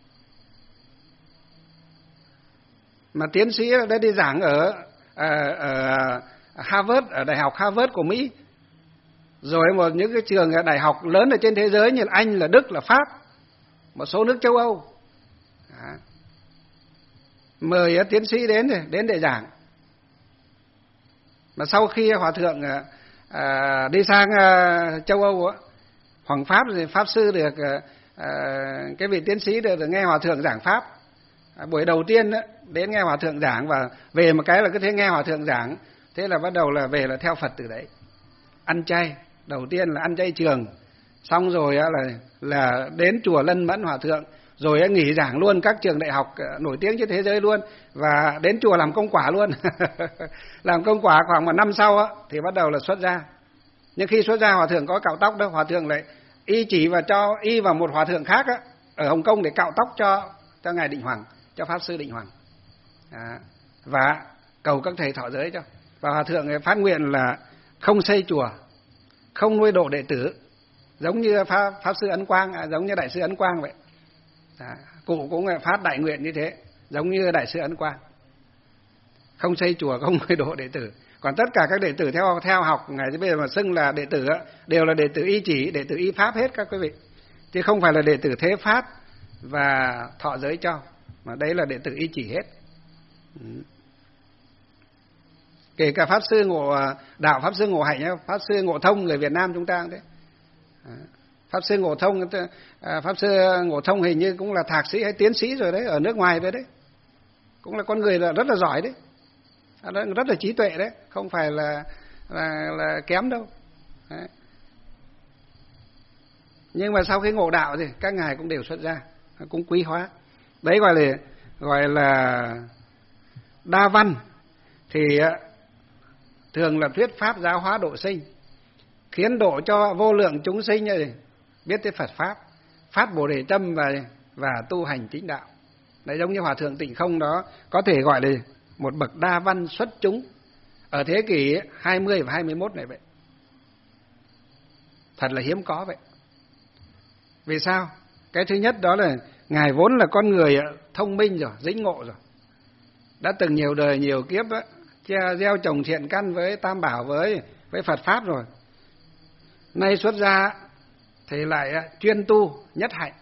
mà tiến sĩ đã đi giảng ở Harvard, ở đại học Harvard của Mỹ, rồi một những cái trường đại học lớn ở trên thế giới như là Anh, là Đức, là Pháp, một số nước châu Âu. Mời tiến sĩ đến để giảng. Mà sau khi hòa thượng đi sang châu Âu hoằng pháp thì pháp sư được cái vị tiến sĩ được nghe hòa thượng giảng pháp. Buổi đầu tiên đến nghe hòa thượng giảng, và về một cái là cứ thế nghe hòa thượng giảng, thế là bắt đầu là về là theo Phật từ đấy. Ăn chay, đầu tiên là ăn chay trường, xong rồi là đến chùa lân mẫn hòa thượng, rồi nghỉ giảng luôn các trường đại học nổi tiếng trên thế giới luôn, và đến chùa làm công quả luôn. Làm công quả khoảng 1 năm sau thì bắt đầu là xuất gia. Nhưng khi xuất gia hòa thượng có cạo tóc đâu, hòa thượng lại y chỉ và cho y vào một hòa thượng khác ở Hồng Kông để cạo tóc cho ngài Định Hoàng, cho pháp sư Định Hoàng, và cầu các thầy thọ giới cho. Và hòa thượng phát nguyện là không xây chùa, không nuôi độ đệ tử, giống như pháp sư Ấn Quang, giống như đại sư Ấn Quang vậy. Cụ cũng phát đại nguyện như thế, giống như đại sư Ấn Quang, không xây chùa, không nuôi độ đệ tử. Còn tất cả các đệ tử theo học ngày bây giờ mà xưng là đệ tử đều là đệ tử Y Chỉ, đệ tử Y Pháp hết các quý vị, chứ không phải là đệ tử Thế Pháp và thọ giới cho, mà đấy là đệ tử Y Chỉ hết. Kể cả pháp sư Ngộ Đạo, pháp sư Ngộ Hạnh, pháp sư Ngộ Thông người Việt Nam chúng ta cũng thế. Pháp sư Ngộ Thông hình như cũng là thạc sĩ hay tiến sĩ rồi đấy, ở nước ngoài rồi đấy, cũng là con người là rất là giỏi đấy, rất là trí tuệ đấy, không phải là kém đâu. Đấy. Nhưng mà sau khi ngộ đạo thì các ngài cũng đều xuất gia, cũng quý hóa. Đấy gọi là đa văn, thì thường là thuyết pháp giáo hóa độ sinh, khiến độ cho vô lượng chúng sinh biết tới Phật pháp, phát Bồ Đề tâm và tu hành chính đạo. Đấy, giống như hòa thượng Tịnh Không đó, có thể gọi là một bậc đa văn xuất chúng ở thế kỷ 20 và 21 này vậy. Thật là hiếm có vậy. Vì sao? Cái thứ nhất đó là ngài vốn là con người thông minh rồi, dĩnh ngộ rồi, đã từng nhiều đời nhiều kiếp gieo trồng thiện căn với Tam Bảo, với Phật pháp rồi. Nay xuất gia thì lại chuyên tu nhất hạnh,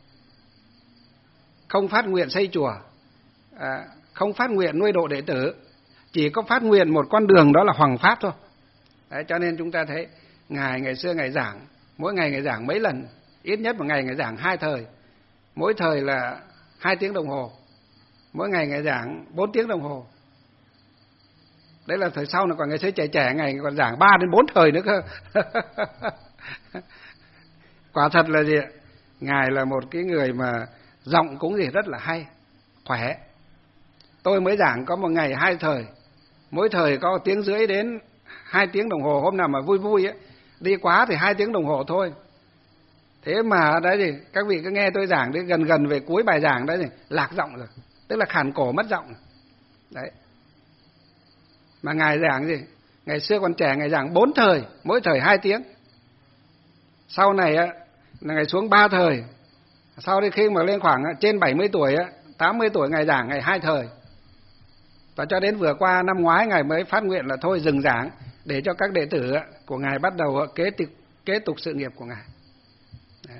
không phát nguyện xây chùa, không phát nguyện nuôi độ đệ tử, chỉ có phát nguyện một con đường, đó là hoằng pháp thôi. Đấy, cho nên chúng ta thấy ngày xưa ngài giảng, mỗi ngày ngài giảng mấy lần, ít nhất một ngày ngài giảng 2 thời, mỗi thời là 2 tiếng đồng hồ, mỗi ngày ngài giảng 4 tiếng đồng hồ. Đấy là thời sau, là còn ngày xưa trẻ ngày còn giảng 3 đến 4 thời nữa cơ. Quả thật là gì ạ? Ngài là một cái người mà giọng cũng gì rất là hay, khỏe. Tôi mới giảng có một ngày 2 thời, mỗi thời có 1 tiếng rưỡi đến 2 tiếng đồng hồ, hôm nào mà vui vui ấy, đi quá thì 2 tiếng đồng hồ thôi. Thế mà đấy thì các vị cứ nghe tôi giảng đến gần gần về cuối bài giảng đấy thì lạc giọng rồi, tức là khàn cổ mất giọng. Đấy. Mà ngài giảng gì? Ngày xưa còn trẻ ngài giảng 4 thời, mỗi thời 2 tiếng. Sau này á là ngài xuống 3 thời. Sau đây khi mà lên khoảng trên 70 tuổi á, 80 tuổi ngài giảng ngày 2 thời. Và cho đến vừa qua năm ngoái ngài mới phát nguyện là thôi dừng giảng để cho các đệ tử của ngài bắt đầu kế tục sự nghiệp của ngài. Đấy.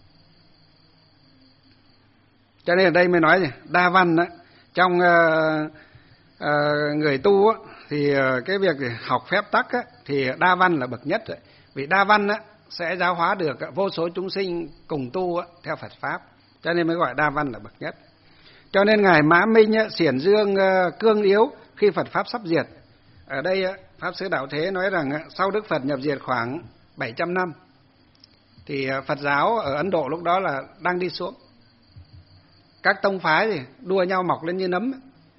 Cho nên ở đây mới nói gì? Đa văn á, trong người tu á, thì cái việc học phép tắc á, thì đa văn là bậc nhất rồi. Vì đa văn á, sẽ giáo hóa được vô số chúng sinh cùng tu á, theo Phật Pháp. Cho nên mới gọi đa văn là bậc nhất. Cho nên Ngài Mã Minh á, xiển dương cương yếu khi Phật Pháp sắp diệt. Ở đây á, Pháp Sư Đạo Thế nói rằng á, sau Đức Phật nhập diệt khoảng 700 năm, thì Phật giáo ở Ấn Độ lúc đó là đang đi xuống. Các tông phái thì đua nhau mọc lên như nấm.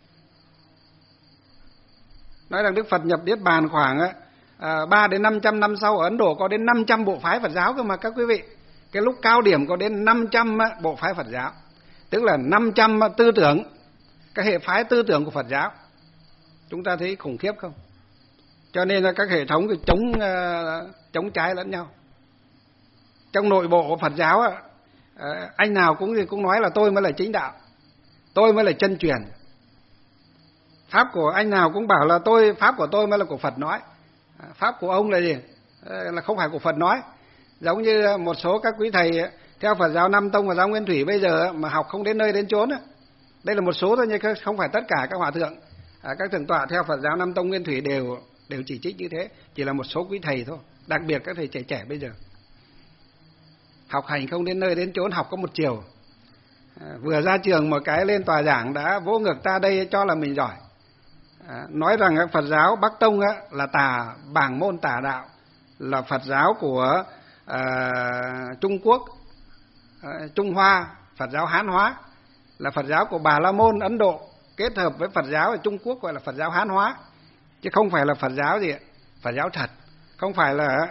Nói rằng Đức Phật nhập Niết Bàn khoảng 3 đến 500 năm sau, ở Ấn Độ có đến 500 bộ phái Phật giáo cơ mà các quý vị. Cái lúc cao điểm có đến 500 bộ phái Phật giáo. Tức là 500 tư tưởng, các hệ phái tư tưởng của Phật giáo. Chúng ta thấy khủng khiếp không? Cho nên là các hệ thống chống trái lẫn nhau. Trong nội bộ của Phật giáo anh nào cũng nói là tôi mới là chính đạo, tôi mới là chân truyền. Pháp của anh nào cũng bảo là pháp của tôi mới là của Phật nói. Pháp của ông là gì? Là không phải của Phật nói. Giống như một số các quý thầy theo Phật giáo Nam Tông và giáo Nguyên Thủy bây giờ mà học không đến nơi đến chốn. Đây là một số thôi, nhưng không phải tất cả các hòa thượng, các thượng tọa theo Phật giáo Nam Tông Nguyên Thủy đều chỉ trích như thế. Chỉ là một số quý thầy thôi, đặc biệt các thầy trẻ bây giờ. Học hành không đến nơi đến chốn, học có một chiều. Vừa ra trường một cái lên tòa giảng đã vỗ ngực ta đây cho là mình giỏi. Nói rằng Phật giáo Bắc Tông là bảng môn tà đạo, là Phật giáo của Trung Quốc, Trung Hoa, Phật giáo Hán Hóa, là Phật giáo của Bà La Môn Ấn Độ kết hợp với Phật giáo ở Trung Quốc gọi là Phật giáo Hán Hóa, chứ không phải là Phật giáo gì, Phật giáo thật, không phải là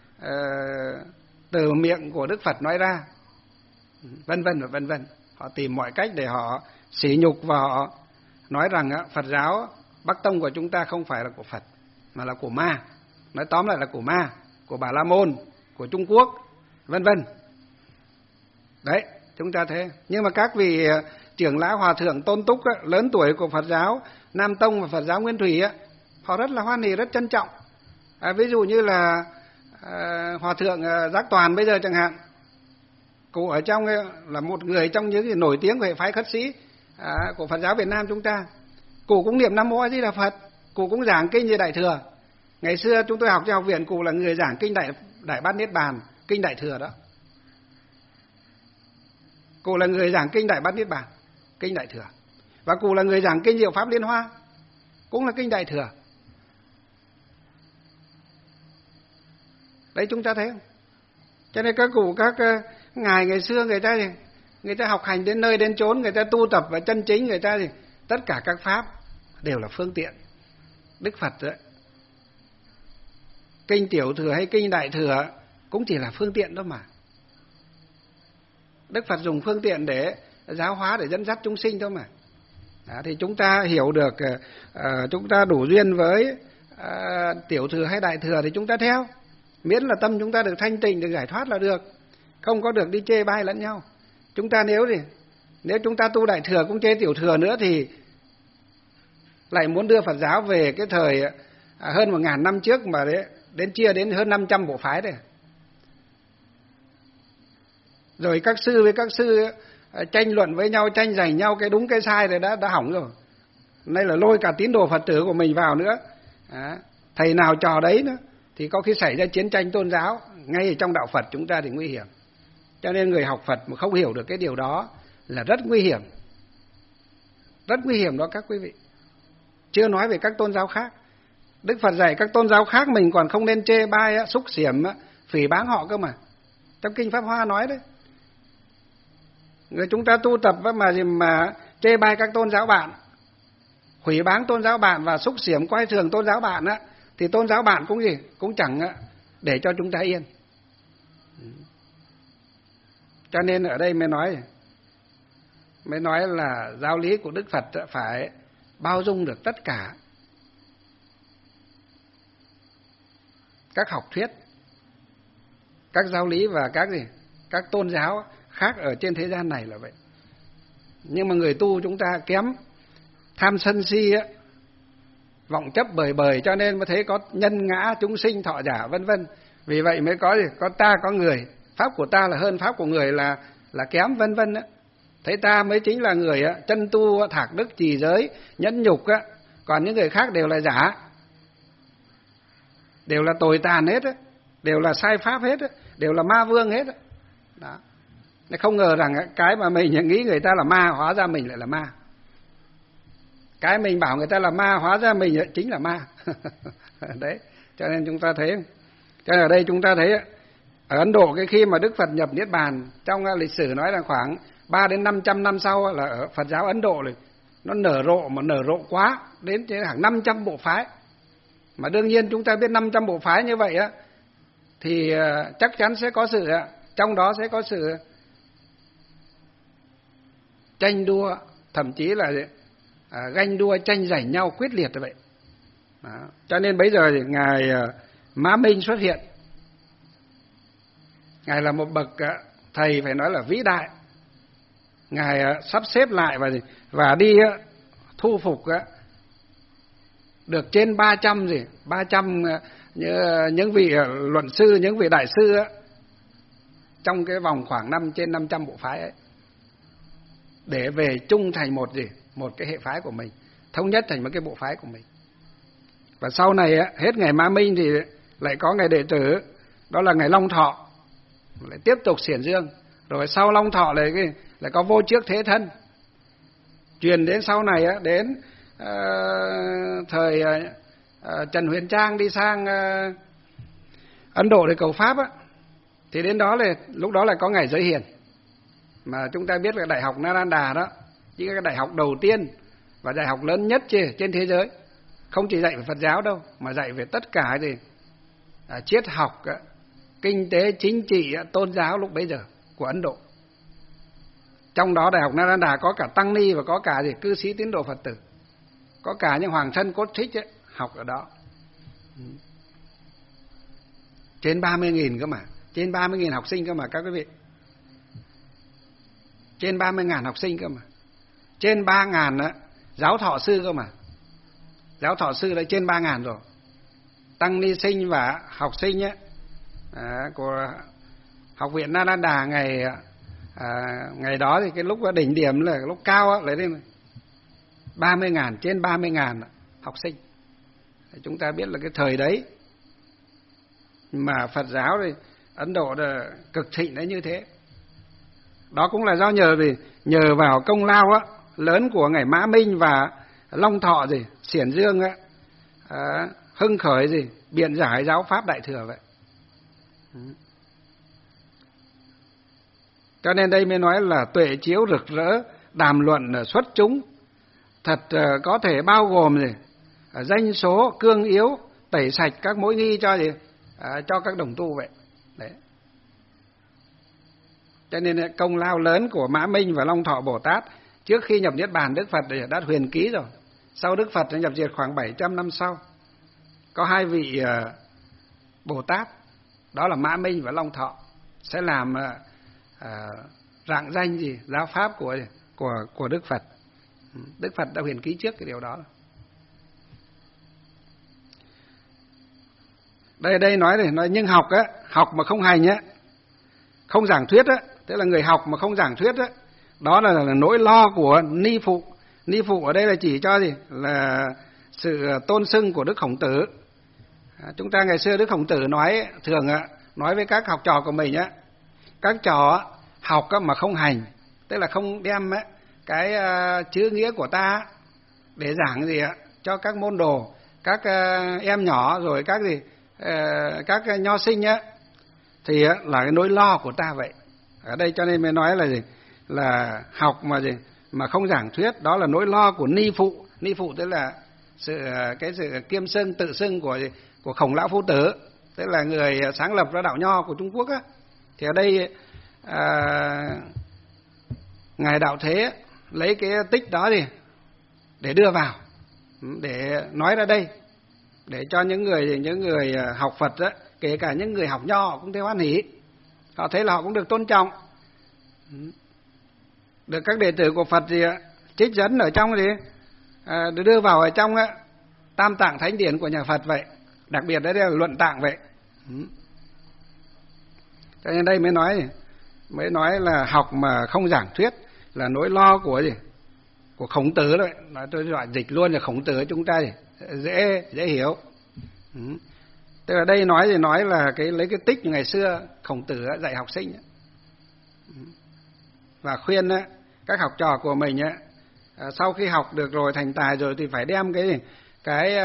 từ miệng của Đức Phật nói ra, vân vân và vân vân. Họ tìm mọi cách để họ sỉ nhục và họ nói rằng Phật giáo Bắc Tông của chúng ta không phải là của Phật mà là của ma. Nói tóm lại là của ma, của Bà La Môn, của Trung Quốc, vân vân. Đấy, chúng ta thế. Nhưng mà các vị trưởng lão hòa thượng tôn túc lớn tuổi của Phật giáo Nam Tông và Phật giáo Nguyên Thủy họ rất là hoan hỉ, rất trân trọng. Ví dụ như là hòa thượng Giác Toàn bây giờ chẳng hạn, cụ ở trong là một người trong những nổi tiếng của hệ phái khất sĩ của Phật giáo Việt Nam chúng ta. Cụ cũng niệm Nam Mô A Di Đà Phật, cụ cũng giảng kinh như Đại Thừa. Ngày xưa chúng tôi học trong học viện, cụ là người giảng kinh Đại Bát Niết Bàn, kinh Đại Thừa đó. Cụ là người giảng kinh Đại Bát Niết Bàn, kinh Đại Thừa. Và cụ là người giảng kinh Diệu Pháp Liên Hoa, cũng là kinh Đại Thừa. Đấy, chúng ta thấy không? Cho nên các cụ, các ngài ngày xưa người ta học hành đến nơi đến chốn, người ta tu tập và chân chính, người ta thì tất cả các pháp đều là phương tiện. Đức Phật ấy, kinh Tiểu Thừa hay kinh Đại Thừa cũng chỉ là phương tiện đó mà. Đức Phật dùng phương tiện để giáo hóa, để dẫn dắt chúng sinh thôi mà. Đó, thì chúng ta hiểu được, chúng ta đủ duyên với Tiểu Thừa hay Đại Thừa thì chúng ta theo. Miễn là tâm chúng ta được thanh tịnh, được giải thoát là được. Không có được đi chê bai lẫn nhau. Chúng ta nếu chúng ta tu Đại Thừa cũng chê Tiểu Thừa nữa thì lại muốn đưa Phật giáo về cái thời hơn 1000 năm trước mà đến chia đến hơn 500 bộ phái đây. Rồi các sư với các sư tranh luận với nhau, tranh giành nhau cái đúng cái sai rồi đã hỏng rồi. Nay là lôi cả tín đồ Phật tử của mình vào nữa. Thầy nào trò đấy nữa thì có khi xảy ra chiến tranh tôn giáo ngay ở trong đạo Phật chúng ta thì nguy hiểm. Cho nên người học Phật mà không hiểu được cái điều đó là rất nguy hiểm. Rất nguy hiểm đó các quý vị. Chưa nói về các tôn giáo khác. Đức Phật dạy các tôn giáo khác mình còn không nên chê bai, xúc xỉm, phỉ báng họ cơ mà. Trong kinh Pháp Hoa nói đấy. Người chúng ta tu tập mà chê bai các tôn giáo bạn, hủy báng tôn giáo bạn và xúc xiểm coi thường tôn giáo bạn á, thì tôn giáo bạn cũng gì? Cũng chẳng để cho chúng ta yên. Cho nên ở đây mới nói là giáo lý của Đức Phật phải bao dung được tất cả các học thuyết, các giáo lý và các tôn giáo khác ở trên thế gian này là vậy. Nhưng mà người tu chúng ta kém, tham sân si á, vọng chấp bời cho nên mới thấy có nhân ngã chúng sinh thọ giả vân vân. Vì vậy mới có ta có người, pháp của ta là hơn pháp của người là kém vân vân á. Thấy ta mới chính là người chân tu thạc đức trì giới nhẫn nhục á, còn những người khác đều là giả, đều là tồi tàn hết á, đều là sai pháp hết á, đều là ma vương hết á. Đó. Không ngờ rằng cái mà mình nghĩ người ta là ma, hóa ra mình lại là ma. Cái mình bảo người ta là ma, hóa ra mình chính là ma. Đấy, cho nên chúng ta thấy, cho nên ở đây chúng ta thấy ở Ấn Độ cái khi mà Đức Phật nhập Niết Bàn, trong lịch sử nói là khoảng 3 đến 500 năm sau là ở Phật giáo Ấn Độ này nó nở rộ quá, đến hàng 500 bộ phái. Mà đương nhiên chúng ta biết 500 bộ phái như vậy á thì chắc chắn sẽ có sự, trong đó sẽ có sự tranh đua, thậm chí là ganh đua tranh giành nhau quyết liệt như vậy. Đó. Cho nên bây giờ thì ngài Mã Minh xuất hiện. Ngài là một bậc thầy phải nói là vĩ đại. Ngài sắp xếp lại và đi thu phục được trên 300 những vị luận sư, những vị đại sư trong cái vòng khoảng trên 500 bộ phái ấy, để về chung thành một cái hệ phái của mình, thống nhất thành một cái bộ phái của mình. Và sau này hết ngày Mã Minh thì lại có ngày đệ tử, đó là ngày Long Thọ, lại tiếp tục xiển dương. Rồi sau Long Thọ lại có Vô Trước Thế Thân, truyền đến sau này đến thời Trần Huyền Trang đi sang Ấn Độ để cầu pháp thì đến đó lúc đó là có ngày Giới Hiền, mà chúng ta biết là Đại học Nalanda đó, chính là cái đại học đầu tiên và đại học lớn nhất trên thế giới, không chỉ dạy về Phật giáo đâu mà dạy về tất cả triết học, kinh tế, chính trị, tôn giáo lúc bấy giờ của Ấn Độ. Trong đó Đại học Nalanda có cả tăng ni và có cả cư sĩ tín đồ Phật tử, có cả những hoàng thân cốt thích học ở đó. Trên 30.000 cơ mà, trên 30.000 học sinh cơ mà các quý vị. Trên 30.000 học sinh cơ mà. Trên 3.000 giáo thọ sư cơ mà. Giáo thọ sư đã trên 3.000 rồi. Tăng ni sinh và học sinh của học viện Nalanda ngày đó thì cái lúc đỉnh điểm là lúc cao lấy đến 30.000, trên 30.000 học sinh. Chúng ta biết là cái thời đấy mà Phật giáo thì Ấn Độ là cực thịnh đấy như thế. Đó cũng là do nhờ vào công lao lớn của ngày Mã Minh và Long Thọ xiển dương hưng khởi biện giải giáo pháp Đại Thừa vậy. Cho nên đây mới nói là tuệ chiếu rực rỡ, đàm luận xuất chúng, thật có thể bao gồm danh số cương yếu, tẩy sạch các mối nghi cho các đồng tu vậy. Đấy. Cho nên công lao lớn của Mã Minh và Long Thọ Bồ Tát trước khi nhập Niết Bàn, Đức Phật đã huyền ký rồi. Sau Đức Phật nhập diệt khoảng 700 năm sau, có hai vị Bồ Tát, đó là Mã Minh và Long Thọ, sẽ làm rạng danh giáo pháp của Đức Phật. Đức Phật đã huyền ký trước cái điều đó. Đây nói nhưng học mà không hành không giảng thuyết tức là người học mà không giảng thuyết đó là nỗi lo của ni phụ. Ni phụ ở đây là chỉ cho là sự tôn xưng của Đức Khổng Tử. Chúng ta ngày xưa Đức Khổng Tử thường nói với các học trò của mình các trò học mà không hành, tức là không đem cái chữ nghĩa của ta để giảng cho các môn đồ, các em nhỏ rồi các nho sinh thì là cái nỗi lo của ta vậy. Ở đây cho nên mới nói là gì? Là học mà gì? Mà không giảng thuyết, đó là nỗi lo của ni phụ. Ni phụ tức là sự kiêm xưng tự xưng của Khổng Lão Phu Tử, tức là người sáng lập ra đạo Nho của Trung Quốc á. Thì ở đây ngài Đạo Thế lấy cái tích đó đi để đưa vào, để nói ra đây, để cho những người học Phật á, kể cả những người học Nho họ cũng thấy hoan hỉ, họ thấy là họ cũng được tôn trọng, được các đệ tử của Phật gì trích dẫn ở trong gì đưa vào ở trong Tam Tạng Thánh Điển của nhà Phật vậy, đặc biệt đấy là luận tạng vậy. Cho nên đây mới nói là học mà không giảng thuyết là nỗi lo của gì? Của Khổng Tử đấy. Nói tôi gọi dịch luôn là Khổng Tử chúng ta dễ hiểu. Tức là đây nói là lấy cái tích ngày xưa Khổng Tử dạy học sinh và khuyên các học trò của mình sau khi học được rồi, thành tài rồi thì phải đem cái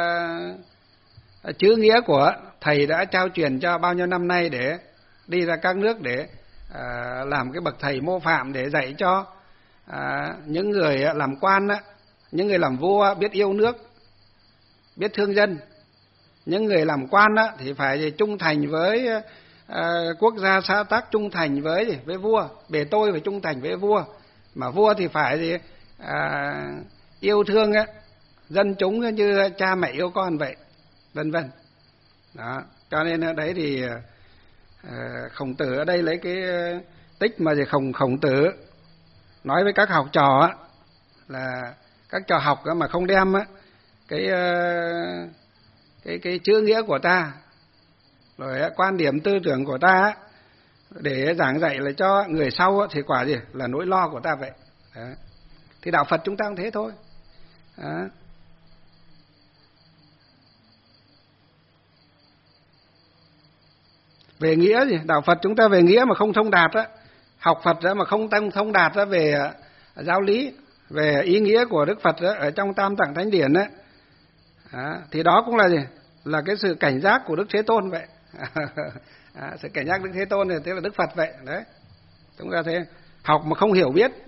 chữ nghĩa của thầy đã trao truyền cho bao nhiêu năm nay để đi ra các nước để làm cái bậc thầy mô phạm, để dạy cho những người làm quan, những người làm vua biết yêu nước, biết thương dân. Những người làm quan thì phải trung thành với quốc gia xã tắc, trung thành với vua, bề tôi phải trung thành với vua, mà vua thì phải yêu thương dân chúng như cha mẹ yêu con vậy, vân vân. Đó, cho nên ở đấy thì Khổng Tử ở đây lấy cái tích mà Khổng Tử nói với các học trò là các trò học mà không đem cái chữ nghĩa của ta, rồi quan điểm tư tưởng của ta để giảng dạy là cho người sau thì quả gì là nỗi lo của ta vậy. Đó. Thì đạo Phật chúng ta cũng thế thôi. Đó. Về nghĩa gì? Đạo Phật chúng ta về nghĩa mà không thông đạt học Phật mà không thông đạt về giáo lý, về ý nghĩa của Đức Phật ở trong Tam Tạng Thánh Điển thì đó cũng là gì? Là cái sự cảnh giác của Đức Thế Tôn vậy. Sự cảnh giác Đức Thế Tôn thì thế là Đức Phật vậy. Đấy. Chúng ta thế học mà không hiểu biết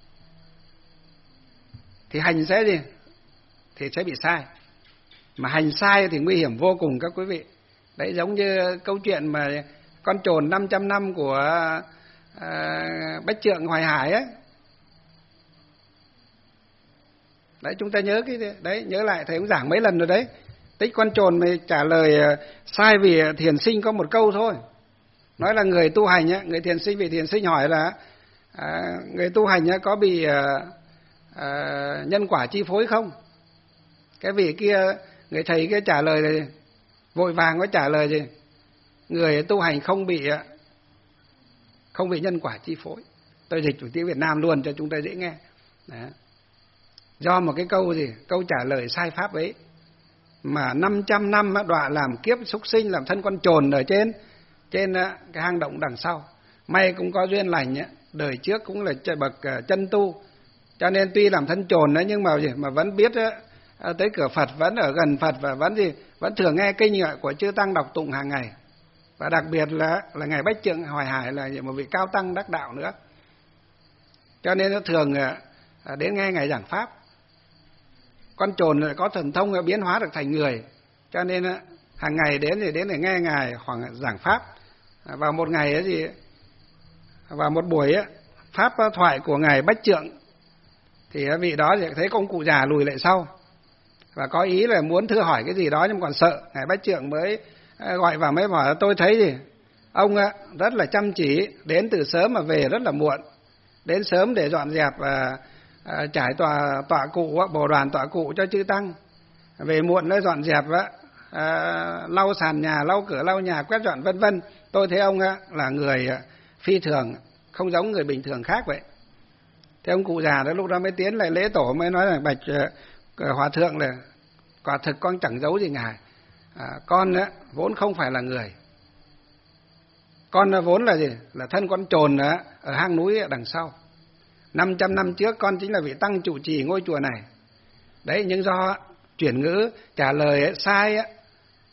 thì hành sẽ gì? Thì sẽ bị sai. Mà hành sai thì nguy hiểm vô cùng các quý vị. Đấy, giống như câu chuyện mà con trồn 500 năm của Bách Trượng Hoài Hải ấy. Đấy, chúng ta nhớ cái đấy, nhớ lại thầy cũng giảng mấy lần rồi đấy. Tích con trồn này trả lời sai vì thiền sinh có một câu thôi. Nói là người tu hành người thiền sinh, vì thiền sinh hỏi là người tu hành có bị nhân quả chi phối không? Cái vị kia, người thầy kia trả lời là vội vàng có trả lời gì? Người tu hành không bị nhân quả chi phối. Tôi dịch từ tiếng Việt Nam luôn cho chúng ta dễ nghe. Đó. Do một cái câu trả lời sai pháp ấy mà 500 năm đọa làm kiếp súc sinh, làm thân con trồn ở trên cái hang động đằng sau. May cũng có duyên lành đời trước cũng là bậc chân tu, cho nên tuy làm thân trồn đấy nhưng mà vẫn biết tới cửa Phật, vẫn ở gần Phật và vẫn thường nghe kinh của chư tăng đọc tụng hàng ngày. Và đặc biệt là ngài Bách Trượng Hoài Hải là một vị cao tăng đắc đạo nữa, cho nên nó thường đến nghe ngài giảng pháp. Con trồn lại có thần thông biến hóa được thành người, cho nên hàng ngày đến để nghe ngài khoảng giảng pháp. Vào một ngày vào một buổi pháp thoại của ngài Bách Trượng thì vị đó thì thấy ông cụ già lùi lại sau và có ý là muốn thưa hỏi cái gì đó nhưng còn sợ. Ngài Bách Trượng mới gọi vào mới bảo tôi thấy ông rất là chăm chỉ, đến từ sớm mà về rất là muộn, đến sớm để dọn dẹp và trải tọa cụ, bồ đoàn tọa cụ cho chư tăng, về muộn nó dọn dẹp lau sàn nhà, lau cửa, lau nhà, quét dọn vân vân. Tôi thấy ông là người phi thường, không giống người bình thường khác vậy. Thế ông cụ già đó lúc đó mới tiến lại lễ tổ, mới nói là bạch hòa thượng là quả thực con chẳng giấu gì ngài, con vốn không phải là người, con vốn là gì? Là thân con trồn ở hang núi đằng sau. 500 năm trước con chính là vị tăng trụ trì ngôi chùa này. Đấy, nhưng do chuyển ngữ trả lời sai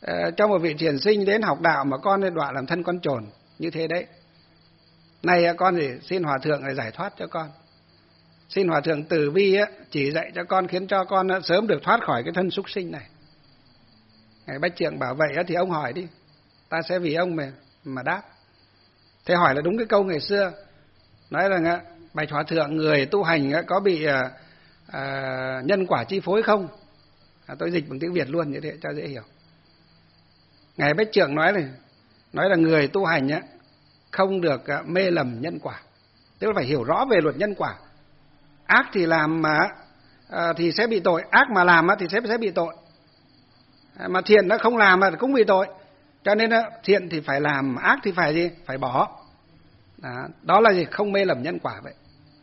cho một vị thiền sinh đến học đạo mà con nên đọa làm thân con trồn như thế đấy. Này con thì xin hòa thượng để giải thoát cho con, xin hòa thượng từ bi chỉ dạy cho con, khiến cho con sớm được thoát khỏi cái thân súc sinh này. Ngài Bách Trượng bảo vậy thì ông hỏi đi, ta sẽ vì ông mà đáp. Thế hỏi là đúng cái câu ngày xưa nói rằng bạch hòa thượng, người tu hành có bị nhân quả chi phối không? Tôi dịch bằng tiếng Việt luôn như thế cho dễ hiểu. Ngài Bách Trượng nói là người tu hành không được mê lầm nhân quả, tức là phải hiểu rõ về luật nhân quả. Ác thì làm mà thì sẽ bị tội, ác mà làm thì sẽ bị tội, mà thiện nó không làm mà cũng bị tội. Cho nên thiện thì phải làm, ác thì phải gì? Phải bỏ. Đó là gì? Không mê lầm nhân quả vậy.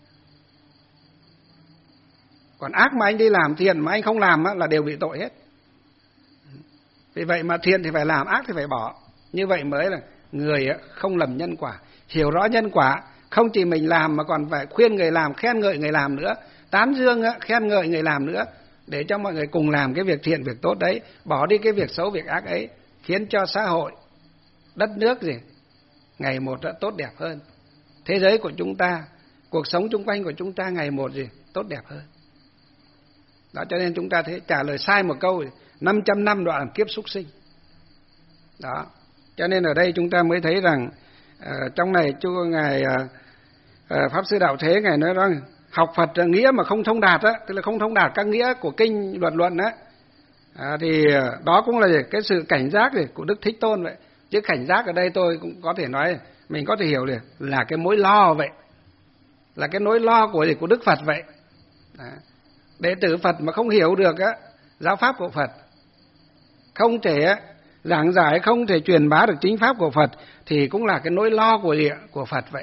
Còn ác mà anh đi làm, thiện mà anh không làm là đều bị tội hết. Vì vậy mà thiện thì phải làm, ác thì phải bỏ. Như vậy mới là người không lầm nhân quả, hiểu rõ nhân quả. Không chỉ mình làm mà còn phải khuyên người làm, khen ngợi người làm nữa, tán dương khen ngợi người làm nữa, để cho mọi người cùng làm cái việc thiện, việc tốt đấy, bỏ đi cái việc xấu, việc ác ấy, khiến cho xã hội, đất nước ngày một đã tốt đẹp hơn. Thế giới của chúng ta, cuộc sống chung quanh của chúng ta ngày một tốt đẹp hơn. Đó, cho nên chúng ta thấy trả lời sai một câu 500 năm đọa làm kiếp súc sinh. Đó, cho nên ở đây chúng ta mới thấy rằng trong này ngài Pháp Sư Đạo Thế ngài nói rằng học Phật nghĩa mà không thông đạt tức là không thông đạt các nghĩa của kinh luận thì đó cũng là cái sự cảnh giác của Đức Thích Tôn vậy. Chứ cảnh giác ở đây tôi cũng có thể nói, mình có thể hiểu là cái mối lo vậy, là cái nỗi lo của Đức Phật vậy. Đệ tử Phật mà không hiểu được giáo pháp của Phật, không thể giảng giải, không thể truyền bá được chính pháp của Phật, thì cũng là cái nỗi lo của Phật vậy.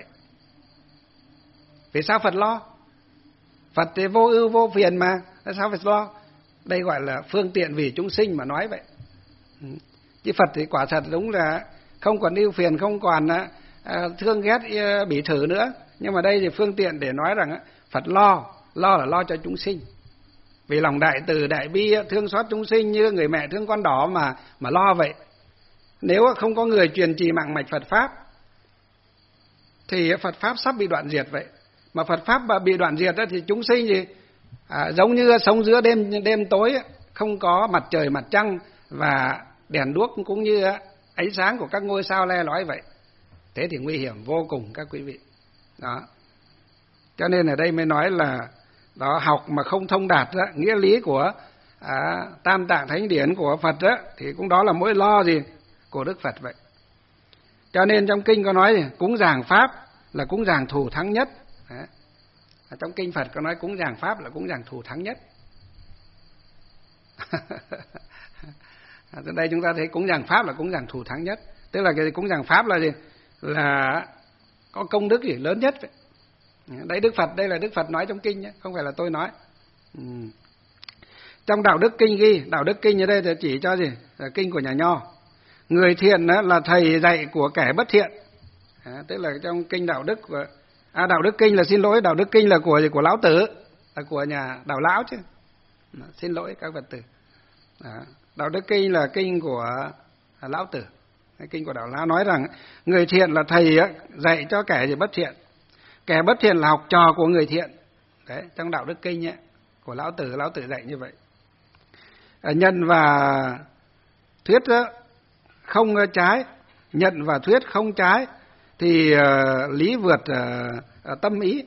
Vì sao Phật lo? Phật thì vô ưu vô phiền mà, sao phải lo? Đây gọi là phương tiện vì chúng sinh mà nói vậy. Chứ Phật thì quả thật đúng là không còn ưu phiền, không còn thương ghét bỉ thử nữa. Nhưng mà đây thì phương tiện để nói rằng Phật lo là lo cho chúng sinh. Vì lòng đại từ đại bi thương xót chúng sinh như người mẹ thương con đỏ mà lo vậy. Nếu không có người truyền trì mạng mạch Phật pháp thì Phật pháp sắp bị đoạn diệt vậy. Mà Phật pháp mà bị đoạn diệt thì chúng sinh giống như sống giữa đêm tối, không có mặt trời mặt trăng và đèn đuốc cũng như ánh sáng của các ngôi sao le lói vậy. Thế thì nguy hiểm vô cùng các quý vị. Đó. Cho nên ở đây mới nói là đó, học mà không thông đạt nghĩa lý của Tam Tạng Thánh Điển của Phật thì cũng đó là mối lo của Đức Phật vậy. Cho nên trong kinh có nói cúng dường pháp là cúng dường thù thắng nhất. Trong kinh Phật có nói cúng dường pháp là cúng dường thù thắng nhất. Từ đây chúng ta thấy cúng dường pháp là cúng dường thù thắng nhất. Tức là cái cúng dường pháp là gì? Là có công đức lớn nhất vậy. Đấy Đức Phật, đây là Đức Phật nói trong kinh nhé, không phải là tôi nói. Trong Đạo Đức Kinh ghi, Đạo Đức Kinh ở đây thì chỉ cho gì? Là kinh của nhà Nho. Người thiện là thầy dạy của kẻ bất thiện. Tức là trong kinh Đạo Đức của Đạo Đức Kinh là xin lỗi, Đạo Đức Kinh là của Lão Tử, là của nhà Đạo Lão chứ. Xin lỗi các Phật tử. Đạo Đức Kinh là kinh của Lão Tử. Cái kinh của Đạo Lão nói rằng người thiện là thầy dạy cho kẻ bất thiện. Kẻ bất thiện là học trò của người thiện. Đấy, trong Đạo Đức Kinh của Lão Tử dạy như vậy. Nhận và thuyết không trái, nhận và thuyết không trái thì lý vượt tâm ý.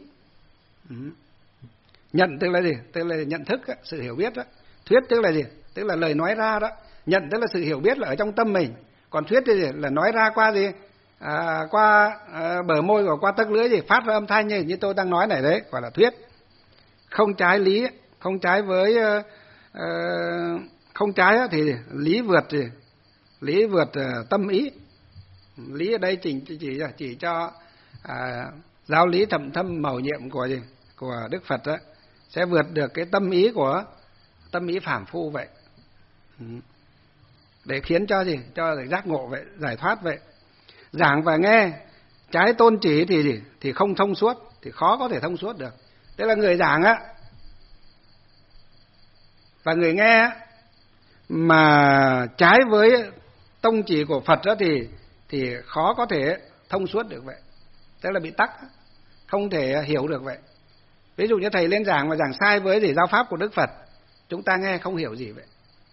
Nhận tức là gì? Tức là nhận thức, sự hiểu biết đó. Thuyết tức là gì? Tức là lời nói ra đó. Nhận tức là sự hiểu biết là ở trong tâm mình. Còn thuyết thì là nói ra qua gì? Qua bờ môi và qua tấc lưỡi gì, phát ra âm thanh như tôi đang nói này đấy, gọi là thuyết. Không trái lý, không trái với không trái thì lý vượt tâm ý. Lý ở đây chỉ cho giáo lý thậm thâm mầu nhiệm của Đức Phật đó, sẽ vượt được cái tâm ý phàm phu vậy. Để khiến cho cho giác ngộ vậy, giải thoát vậy. Giảng và nghe trái tôn chỉ thì không thông suốt, thì khó có thể thông suốt được. Tức là người giảng và người nghe mà trái với tông chỉ của Phật đó thì khó có thể thông suốt được vậy, tức là bị tắc, không thể hiểu được vậy. Ví dụ như thầy lên giảng mà giảng sai với gì giáo pháp của Đức Phật, chúng ta nghe không hiểu gì vậy.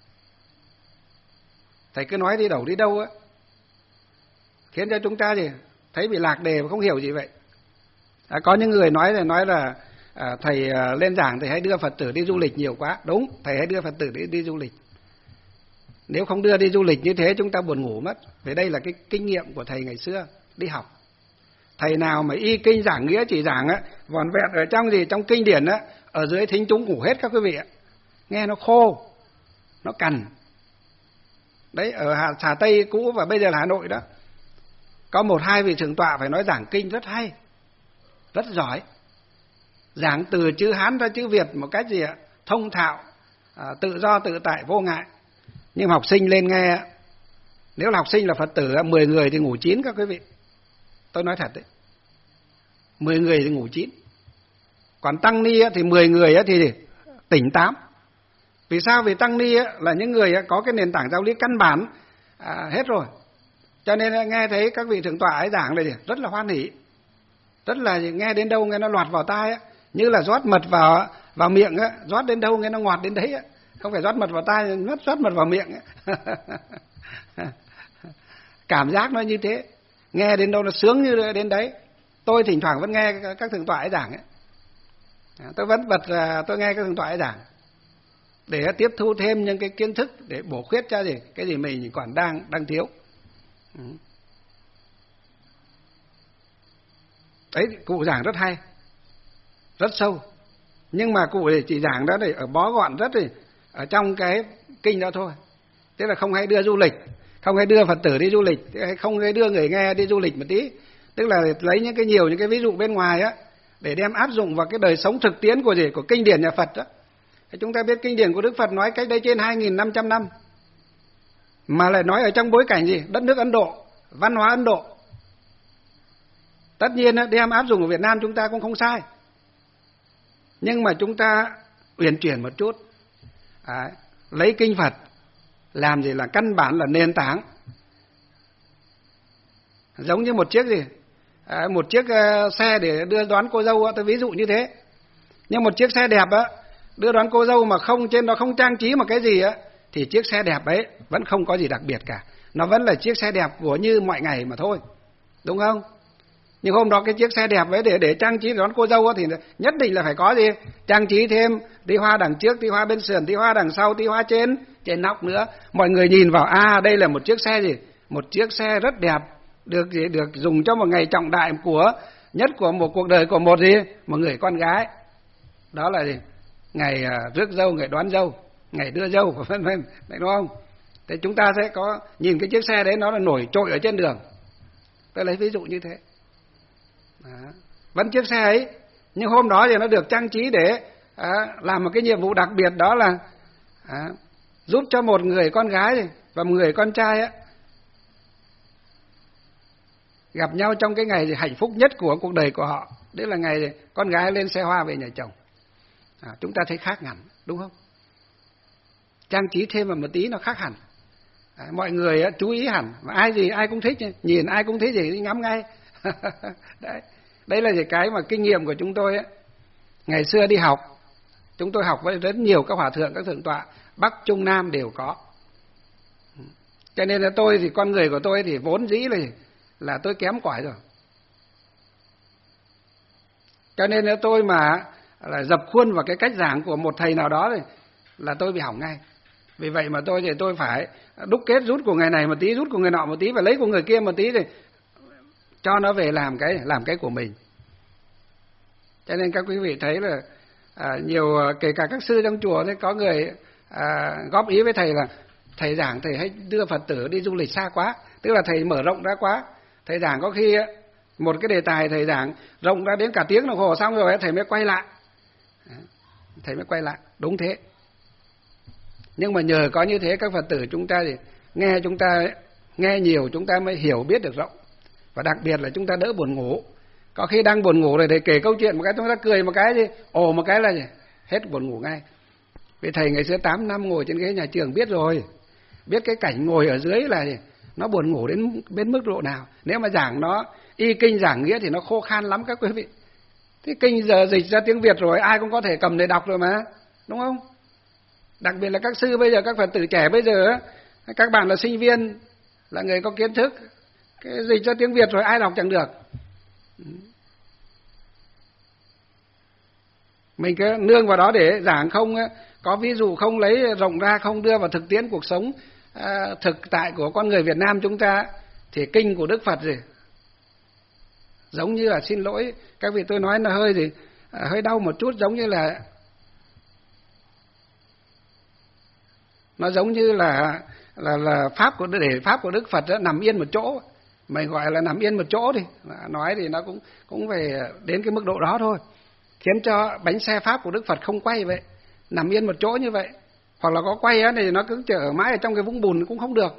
Thầy cứ nói đi đầu đi đâu á, khiến cho chúng ta gì thấy bị lạc đề và không hiểu gì vậy. Có những người nói là thầy lên giảng thầy hãy đưa Phật tử đi du lịch nhiều quá. Đúng, thầy hãy đưa Phật tử đi du lịch. Nếu không đưa đi du lịch như thế chúng ta buồn ngủ mất. Vì đây là cái kinh nghiệm của thầy ngày xưa đi học. Thầy nào mà y kinh giảng nghĩa chỉ giảng á, vòn vẹn ở trong gì trong kinh điển á, ở dưới thính chúng ngủ hết các quý vị ạ. Nghe nó khô, nó cằn. Đấy, ở Hà Tây cũ và bây giờ là Hà Nội đó, có 1-2 vị thượng tọa phải nói giảng kinh rất hay, rất giỏi, giảng từ chữ Hán ra chữ Việt một cách gì ạ, thông thạo, tự do tự tại vô ngại. Nhưng học sinh lên nghe, nếu là học sinh là Phật tử 10 người thì ngủ 9 các quý vị. Tôi nói thật đấy, 10 người thì ngủ 9. Còn tăng ni thì 10 người thì tỉnh 8. Vì sao? Vì tăng ni là những người có cái nền tảng giáo lý căn bản hết rồi. Cho nên nghe thấy các vị thượng tọa ấy giảng này rất là hoan hỉ, rất là nghe đến đâu nghe nó lọt vào tai, như là rót mật vào miệng, rót đến đâu nghe nó ngọt đến đấy, không phải rót mật vào tai, rót mật vào miệng. Cảm giác nó như thế, nghe đến đâu nó sướng như đến đấy. Tôi thỉnh thoảng vẫn nghe các thượng tọa ấy giảng ấy. Tôi vẫn bật tôi nghe các thượng tọa ấy giảng để tiếp thu thêm những cái kiến thức để bổ khuyết cho cái gì mình còn đang thiếu. Đấy, cụ giảng rất hay, rất sâu. Nhưng mà cụ chỉ giảng đó để ở bó gọn rất ở trong cái kinh đó thôi. Tức là không hay đưa du lịch, không hay đưa Phật tử đi du lịch, không hay đưa người nghe đi du lịch một tí. Tức là lấy những cái ví dụ bên ngoài á để đem áp dụng vào cái đời sống thực tiễn của kinh điển nhà Phật đó. Chúng ta biết kinh điển của Đức Phật nói cách đây trên 2.500 năm, mà lại nói ở trong bối cảnh gì? Đất nước Ấn Độ, văn hóa Ấn Độ. Tất nhiên đem áp dụng ở Việt Nam chúng ta cũng không sai, nhưng mà chúng ta uyển chuyển một chút, lấy kinh Phật làm gì là căn bản, là nền tảng. Giống như một chiếc một chiếc xe để đưa đón cô dâu, tôi ví dụ như thế. Nhưng một chiếc xe đẹp đưa đón cô dâu mà không trên đó không trang trí một cái gì thì chiếc xe đẹp ấy vẫn không có gì đặc biệt cả, nó vẫn là chiếc xe đẹp của như mọi ngày mà thôi, đúng không? Nhưng hôm đó cái chiếc xe đẹp ấy để trang trí đón cô dâu thì nhất định là phải có gì trang trí thêm, tí hoa đằng trước, tí hoa bên sườn, tí hoa đằng sau, tí hoa trên nóc nữa. Mọi người nhìn vào đây là một chiếc xe một chiếc xe rất đẹp, được dùng cho một ngày trọng đại của một cuộc đời của một người con gái. Đó là ngày rước dâu, ngày đón dâu, ngày đưa dâu, vân vân, đúng không? Thế chúng ta sẽ có nhìn cái chiếc xe đấy nó là nổi trội ở trên đường. Tôi lấy ví dụ như thế. Vẫn chiếc xe ấy, nhưng hôm đó thì nó được trang trí để làm một cái nhiệm vụ đặc biệt, đó là giúp cho một người con gái và một người con trai gặp nhau trong cái ngày hạnh phúc nhất của cuộc đời của họ. Đấy là ngày con gái lên xe hoa về nhà chồng. Chúng ta thấy khác hẳn, đúng không? Trang trí thêm vào một tí nó khác hẳn. Mọi người chú ý hẳn, mà ai cũng thích, nhìn ai cũng thích thì ngắm ngay. Đấy là cái mà kinh nghiệm của chúng tôi ngày xưa đi học, chúng tôi học với rất nhiều các hòa thượng, các thượng tọa Bắc Trung Nam đều có. Cho nên là tôi thì con người của tôi thì vốn dĩ là tôi kém cỏi rồi. Cho nên là tôi mà là dập khuôn vào cái cách giảng của một thầy nào đó là tôi bị hỏng ngay. Vì vậy mà tôi phải đúc kết, rút của người này một tí, rút của người nọ một tí và lấy của người kia một tí, thì cho nó về làm cái của mình. Cho nên các quý vị thấy là nhiều, kể cả các sư trong chùa, có người góp ý với thầy là thầy giảng thầy hãy đưa Phật tử đi du lịch xa quá, tức là thầy mở rộng ra quá. Thầy giảng có khi một cái đề tài thầy giảng rộng ra đến cả tiếng đồng hồ xong rồi thầy mới quay lại. Đúng thế. Nhưng mà nhờ có như thế các Phật tử chúng ta thì nghe nhiều chúng ta mới hiểu biết được rộng. Và đặc biệt là chúng ta đỡ buồn ngủ. Có khi đang buồn ngủ rồi thầy kể câu chuyện một cái chúng ta cười một cái ồ một cái là hết buồn ngủ ngay. Vì thầy ngày xưa 8 năm ngồi trên ghế nhà trường biết rồi. Biết cái cảnh ngồi ở dưới là nó buồn ngủ đến mức độ nào. Nếu mà giảng nó y kinh giảng nghĩa thì nó khô khan lắm các quý vị. Thế kinh giờ dịch ra tiếng Việt rồi, ai cũng có thể cầm để đọc rồi mà, đúng không? Đặc biệt là các sư bây giờ, các Phật tử trẻ bây giờ, các bạn là sinh viên, là người có kiến thức, cái dịch ra tiếng Việt rồi ai đọc chẳng được. Mình cứ nương vào đó để giảng, không có ví dụ, không lấy rộng ra, không đưa vào thực tiễn cuộc sống thực tại của con người Việt Nam chúng ta, thì kinh của Đức Phật gì giống như là, xin lỗi các vị tôi nói nó hơi đau một chút, giống như là nó giống như là pháp của Đức Phật đó, nằm yên một chỗ. Mình gọi là nằm yên một chỗ đi, nói thì nó cũng về đến cái mức độ đó thôi, khiến cho bánh xe pháp của Đức Phật không quay vậy, nằm yên một chỗ như vậy. Hoặc là có quay á thì nó cứ chở mãi ở trong cái vũng bùn cũng không được.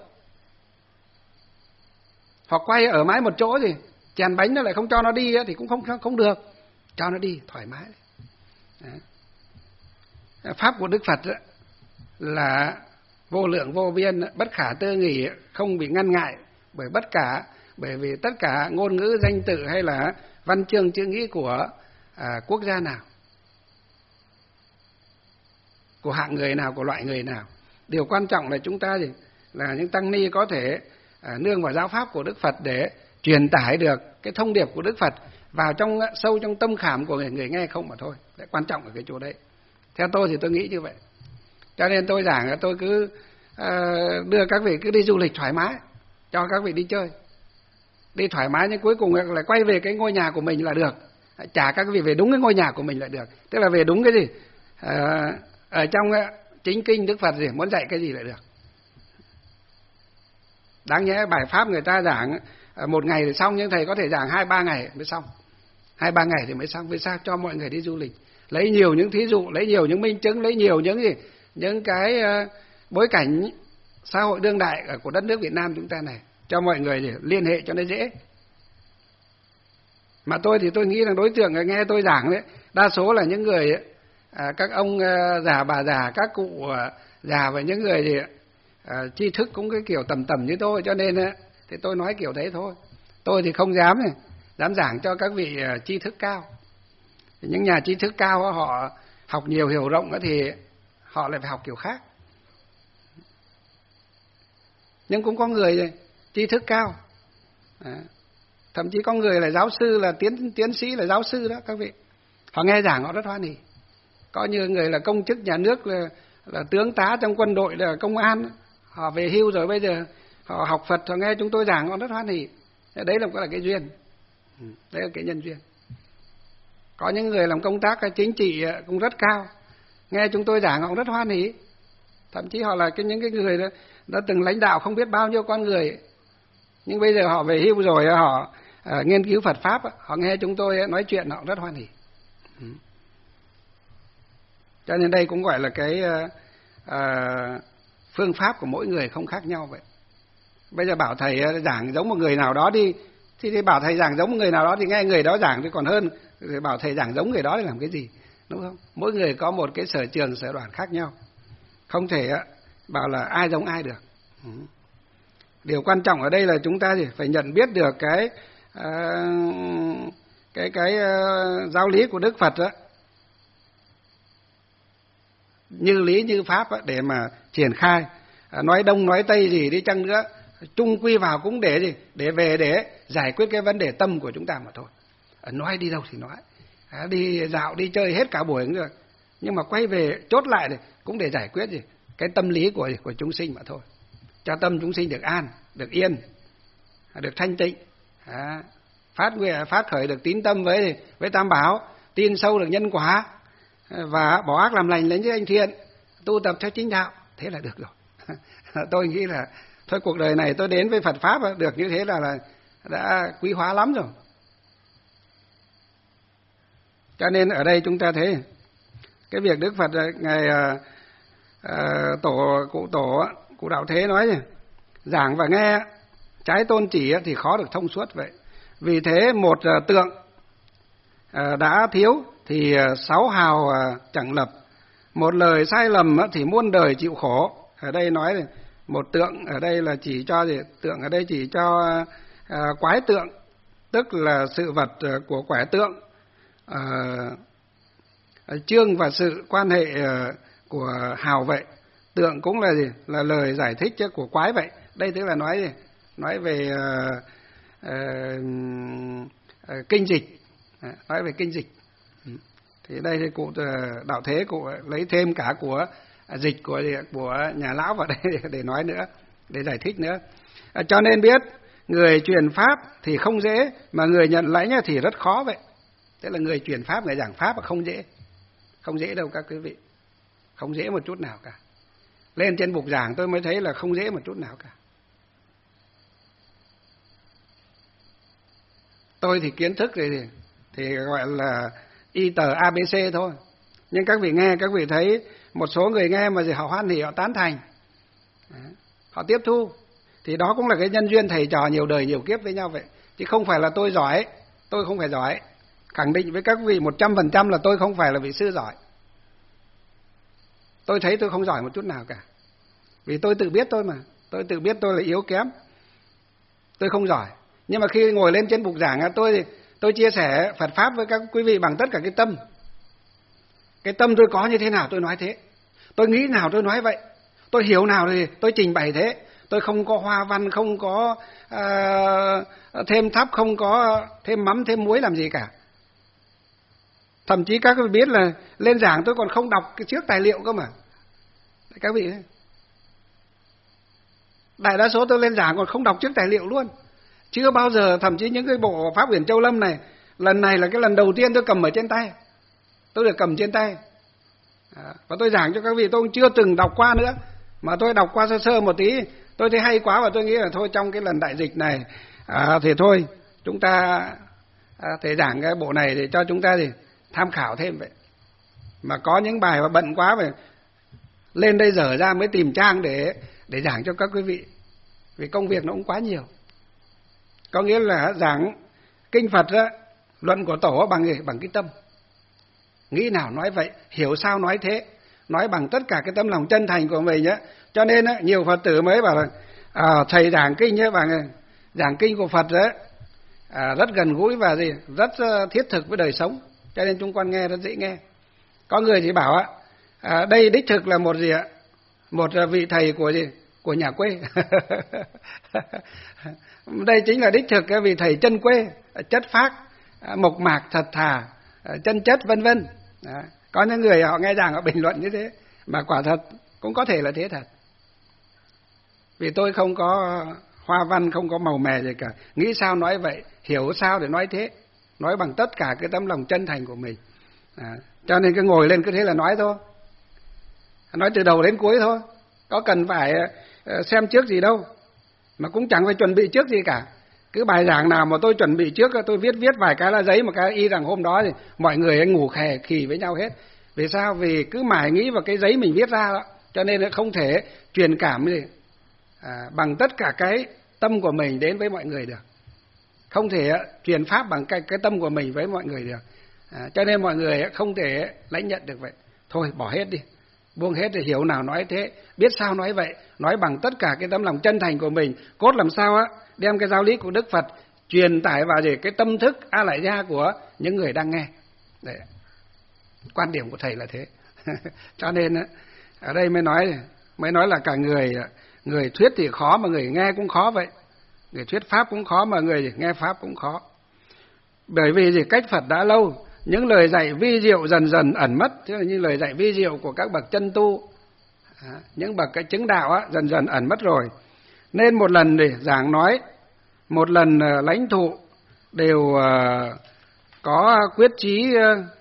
Hoặc quay ở mãi một chỗ thì chèn bánh nó lại không cho nó đi á, thì cũng không được, cho nó đi thoải mái. Đấy. Pháp của Đức Phật là vô lượng vô biên, bất khả tư nghì, không bị ngăn ngại bởi vì tất cả ngôn ngữ danh tự hay là văn chương chữ nghĩa của quốc gia nào, của hạng người nào, của loại người nào. Điều quan trọng là chúng ta là những tăng ni có thể nương vào giáo pháp của Đức Phật để truyền tải được cái thông điệp của Đức Phật vào sâu trong tâm khảm của người nghe không mà thôi. Đấy, quan trọng ở cái chỗ đấy. Theo tôi thì tôi nghĩ như vậy. Cho nên tôi giảng, tôi cứ đưa các vị cứ đi du lịch thoải mái, cho các vị đi chơi, đi thoải mái, nhưng cuối cùng lại quay về cái ngôi nhà của mình là được. Trả các vị về đúng cái ngôi nhà của mình là được. Tức là về đúng cái gì ở trong chính kinh Đức Phật gì muốn dạy cái gì lại được. Đáng nhẽ bài pháp người ta giảng một ngày thì xong, nhưng thầy có thể giảng 2-3 ngày mới xong, 2-3 ngày thì mới xong. Vì sao? Cho mọi người đi du lịch, lấy nhiều những thí dụ, lấy nhiều những minh chứng, lấy nhiều những cái bối cảnh xã hội đương đại của đất nước Việt Nam chúng ta này, cho mọi người để liên hệ cho nó dễ. Mà tôi thì tôi nghĩ rằng đối tượng nghe tôi giảng đấy, đa số là những người các ông già bà già, các cụ già và những người tri thức cũng cái kiểu tầm như tôi, cho nên thì tôi nói kiểu đấy thôi. Tôi thì không dám giảng cho các vị tri thức cao. Những nhà tri thức cao họ học nhiều hiểu rộng thì họ lại phải học kiểu khác. Nhưng cũng có người tri thức cao, thậm chí có người là giáo sư, là tiến sĩ, là giáo sư đó các vị. Họ nghe giảng họ rất hoan hỉ. Có như người là công chức nhà nước, là tướng tá trong quân đội, là công an, họ về hưu rồi bây giờ họ học Phật, họ nghe chúng tôi giảng họ rất hoan hỉ. Đấy là cái duyên, đấy là cái nhân duyên. Có những người làm công tác chính trị cũng rất cao, nghe chúng tôi giảng họ rất hoan hỉ. Thậm chí họ là những cái người đã từng lãnh đạo không biết bao nhiêu con người, nhưng bây giờ họ về hưu rồi, họ nghiên cứu Phật pháp, họ nghe chúng tôi nói chuyện họ rất hoan hỉ. Cho nên đây cũng gọi là cái phương pháp của mỗi người không khác nhau vậy. Bây giờ bảo thầy giảng giống một người nào đó đi, thì bảo thầy giảng giống một người nào đó thì nghe người đó giảng thì còn hơn thì bảo thầy giảng giống người đó để làm cái gì, đúng không? Mỗi người có một cái sở trường sở đoản khác nhau, không thể bảo là ai giống ai được. Điều quan trọng ở đây là chúng ta phải nhận biết được cái giáo lý của Đức Phật đó, như lý như pháp đó, để mà triển khai. Nói đông nói tây gì đi chăng nữa, chung quy vào cũng để gì, để về để giải quyết cái vấn đề tâm của chúng ta mà thôi. Nói đi đâu thì nói, đi dạo đi chơi hết cả buổi cũng được, nhưng mà quay về chốt lại thì cũng để giải quyết gì cái tâm lý của chúng sinh mà thôi, cho tâm chúng sinh được an, được yên, được thanh tịnh, phát khởi được tín tâm với Tam Bảo, tin sâu được nhân quả, và bỏ ác làm lành, lấy những anh thiện, tu tập theo chính đạo, thế là được rồi. Tôi nghĩ là thôi cuộc đời này tôi đến với Phật pháp được như thế là đã quý hóa lắm rồi. Cho nên ở đây chúng ta thấy cái việc Đức Phật ngày cụ Đạo Thế nói này, giảng và nghe trái tôn chỉ thì khó được thông suốt vậy. Vì thế một tượng đã thiếu thì 6 hào chẳng lập, một lời sai lầm thì muôn đời chịu khổ. Ở đây nói Một tượng ở đây là chỉ cho gì? Tượng ở đây chỉ cho quái tượng, tức là sự vật của quẻ tượng. Chương và sự quan hệ của hào vậy. Tượng cũng là gì? Là lời giải thích của quái vậy. Đây tức là nói gì? Nói về kinh dịch, nói về kinh dịch. Thì đây thì cụ Đạo Thế cụ lấy thêm cả của dịch của nhà lão vào đây để nói nữa, để giải thích nữa. Cho nên biết người truyền pháp thì không dễ, mà người nhận lãnh thì rất khó vậy. Tức là người truyền pháp, người giảng pháp là không dễ đâu các quý vị, không dễ một chút nào cả. Lên trên bục giảng tôi mới thấy là không dễ một chút nào cả. Tôi thì kiến thức thì gọi là y tờ ABC thôi. Nhưng các vị nghe, các vị thấy một số người nghe mà họ hoan hỉ, họ tán thành, họ tiếp thu, thì đó cũng là cái nhân duyên thầy trò nhiều đời nhiều kiếp với nhau vậy. Chứ không phải là tôi giỏi, tôi không phải giỏi. Khẳng định với các vị 100% là tôi không phải là vị sư giỏi. Tôi thấy tôi không giỏi một chút nào cả. Vì tôi tự biết tôi mà, tôi tự biết tôi là yếu kém, tôi không giỏi. Nhưng mà khi ngồi lên trên bục giảng, tôi chia sẻ Phật Pháp với các quý vị bằng tất cả cái tâm. Cái tâm tôi có như thế nào tôi nói thế. Tôi nghĩ nào tôi nói vậy. Tôi hiểu nào thì tôi trình bày thế. Tôi không có hoa văn, không có thêm thắp, không có thêm mắm, thêm muối làm gì cả. Thậm chí các vị biết là lên giảng tôi còn không đọc cái trước tài liệu cơ mà. Các vị ấy. Đại đa số tôi lên giảng còn không đọc trước tài liệu luôn. Chưa bao giờ, thậm chí những cái bộ Pháp Uyển Châu Lâm này, lần này là cái lần đầu tiên tôi cầm ở trên tay. Tôi được cầm trên tay. Và tôi giảng cho các vị, tôi chưa từng đọc qua nữa. Mà tôi đọc qua sơ sơ một tí, tôi thấy hay quá và tôi nghĩ là thôi trong cái lần đại dịch này thì thôi, chúng ta thầy giảng cái bộ này để cho chúng ta thì tham khảo thêm vậy. Mà có những bài mà bận quá phải lên đây dở ra mới tìm trang để giảng cho các quý vị. Vì công việc nó cũng quá nhiều. Có nghĩa là giảng kinh Phật đó, luận của tổ bằng cái tâm. Nghĩ nào nói vậy, hiểu sao nói thế, nói bằng tất cả cái tấm lòng chân thành của mình nhé. Cho nên á, nhiều Phật tử mới bảo là thầy giảng kinh nhé, và giảng kinh của Phật đấy rất gần gũi và rất thiết thực với đời sống, cho nên chúng con nghe rất dễ nghe. Có người thì bảo đây đích thực là một vị thầy của nhà quê. Đây chính là đích thực cái vị thầy chân quê, chất phác, mộc mạc, thật thà, chân chất, vân vân. Có những người họ nghe giảng họ bình luận như thế, mà quả thật cũng có thể là thế thật. Vì tôi không có hoa văn, không có màu mè gì cả, nghĩ sao nói vậy, hiểu sao để nói thế, nói bằng tất cả cái tấm lòng chân thành của mình. Cho nên cứ ngồi lên cứ thế là nói thôi, nói từ đầu đến cuối thôi, có cần phải xem trước gì đâu, mà cũng chẳng phải chuẩn bị trước gì cả. Cứ bài giảng nào mà tôi chuẩn bị trước, tôi viết vài cái là giấy, một cái y rằng hôm đó thì mọi người ngủ khè khì với nhau hết. Vì sao? Vì cứ mải nghĩ vào cái giấy mình viết ra đó, cho nên không thể truyền cảm bằng tất cả cái tâm của mình đến với mọi người được, không thể truyền pháp bằng cái tâm của mình với mọi người được. Cho nên mọi người không thể lãnh nhận được vậy. Thôi bỏ hết đi, buông hết thì hiểu nào nói thế, biết sao nói vậy, nói bằng tất cả cái tấm lòng chân thành của mình, cốt làm sao đem cái giáo lý của Đức Phật truyền tải vào cái tâm thức a lại gia của những người đang nghe. Đấy. Quan điểm của thầy là thế. Cho nên ở đây mới nói là cả người thuyết thì khó mà người nghe cũng khó vậy. Người thuyết pháp cũng khó mà người nghe pháp cũng khó. Bởi vì cách Phật đã lâu, những lời dạy vi diệu dần dần ẩn mất, tức là những lời dạy vi diệu của các bậc chân tu, những bậc cái chứng đạo dần dần ẩn mất rồi. Nên một lần để giảng nói, một lần lãnh thụ đều có quyết chí.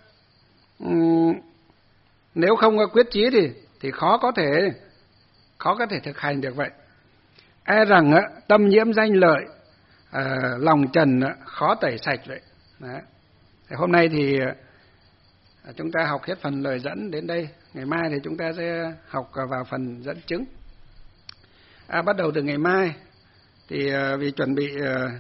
Nếu không có quyết chí thì khó có thể thực hành được vậy. E rằng tâm nhiễm danh lợi, lòng trần khó tẩy sạch vậy. Đấy. Hôm nay thì chúng ta học hết phần lời dẫn đến đây. Ngày mai thì chúng ta sẽ học vào phần dẫn chứng. Bắt đầu từ ngày mai thì vì chuẩn bị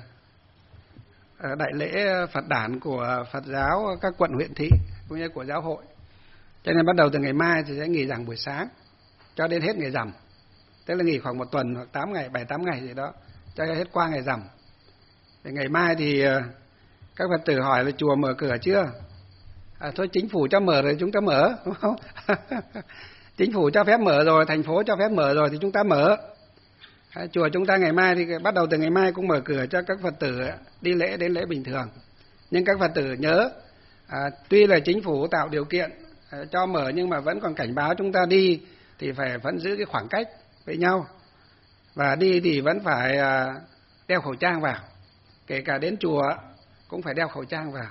đại lễ Phật đản của Phật giáo các quận huyện thị cũng như của giáo hội, cho nên bắt đầu từ ngày mai thì sẽ nghỉ giảng buổi sáng cho đến hết ngày rằm. Thế là nghỉ khoảng 1 tuần hoặc 8 ngày, 7-8 ngày gì đó, cho hết qua ngày rằm. Thì ngày mai thì các Phật tử hỏi là chùa mở cửa chưa? Thôi chính phủ cho mở rồi chúng ta mở, đúng không? Chính phủ cho phép mở rồi, thành phố cho phép mở rồi thì chúng ta mở. Chùa chúng ta ngày mai thì bắt đầu từ ngày mai cũng mở cửa cho các Phật tử đi lễ, đến lễ bình thường. Nhưng các Phật tử nhớ, tuy là chính phủ tạo điều kiện cho mở nhưng mà vẫn còn cảnh báo chúng ta đi thì phải vẫn giữ cái khoảng cách với nhau. Và đi thì vẫn phải đeo khẩu trang vào. Kể cả đến chùa cũng phải đeo khẩu trang vào.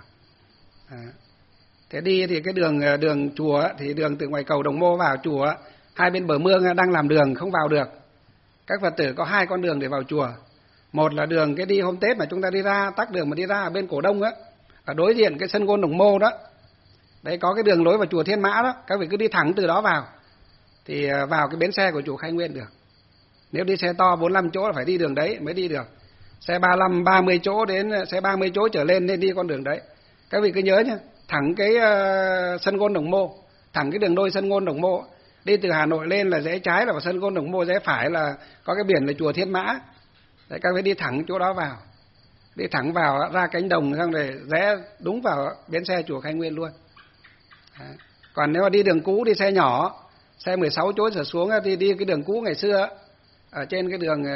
Thế đi thì cái đường chùa thì đường từ ngoài cầu Đồng Mô vào chùa, hai bên bờ mương đang làm đường không vào được. Các Phật tử có 2 con đường để vào chùa. Một là đường cái đi hôm Tết mà chúng ta đi ra, tắc đường mà đi ra ở bên Cổ Đông á, ở đối diện cái sân golf Đồng Mô đó. Đấy có cái đường lối vào chùa Thiên Mã đó, các vị cứ đi thẳng từ đó vào. Thì vào cái bến xe của chùa Khai Nguyên được. Nếu đi xe to 45 chỗ là phải đi đường đấy mới đi được. Xe 35, 30 chỗ đến xe 30 chỗ trở lên nên đi con đường đấy. Các vị cứ nhớ nhé, thẳng cái sân golf Đồng Mô, thẳng cái đường đôi sân golf Đồng Mô. Đi từ Hà Nội lên là rẽ trái là vào sân golf Đồng Mô, rẽ phải là có cái biển là chùa Thiên Mã. Đấy, các vị đi thẳng chỗ đó vào. Đi thẳng vào ra cánh đồng xong rồi rẽ đúng vào bến xe chùa Khai Nguyên luôn. Đấy. Còn nếu mà đi đường cũ, đi xe nhỏ, xe 16 chỗ trở xuống thì đi cái đường cũ ngày xưa ở trên cái đường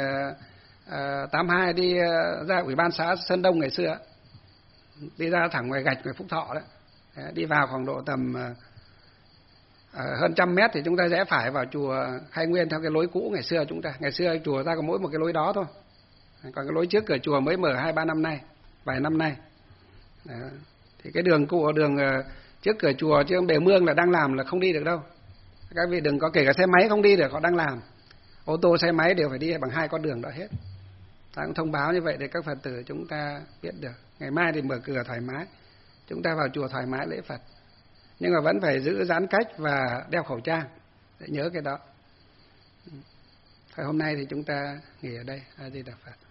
82 đi ra Ủy ban xã Sơn Đông ngày xưa, đi ra thẳng ngoài gạch ngoài Phúc Thọ đấy. Đi vào khoảng độ tầm hơn 100 mét thì chúng ta rẽ phải vào chùa Khai Nguyên theo cái lối cũ ngày xưa chúng ta. Ngày xưa chùa ta có mỗi một cái lối đó thôi. Còn cái lối trước cửa chùa mới mở 2-3 năm nay, vài năm nay. Đó. Thì cái đường cũ, đường trước cửa chùa chứ bề mương là đang làm là không đi được đâu. Các vị đừng có, kể cả xe máy không đi được, họ đang làm. Ô tô, xe máy đều phải đi bằng 2 con đường đó hết. Ta cũng thông báo như vậy để các Phật tử chúng ta biết được. Ngày mai thì mở cửa thoải mái, chúng ta vào chùa thoải mái lễ Phật. Nhưng mà vẫn phải giữ giãn cách và đeo khẩu trang, để nhớ cái đó. Hôm nay thì chúng ta nghỉ ở đây. A Di Đà Phật.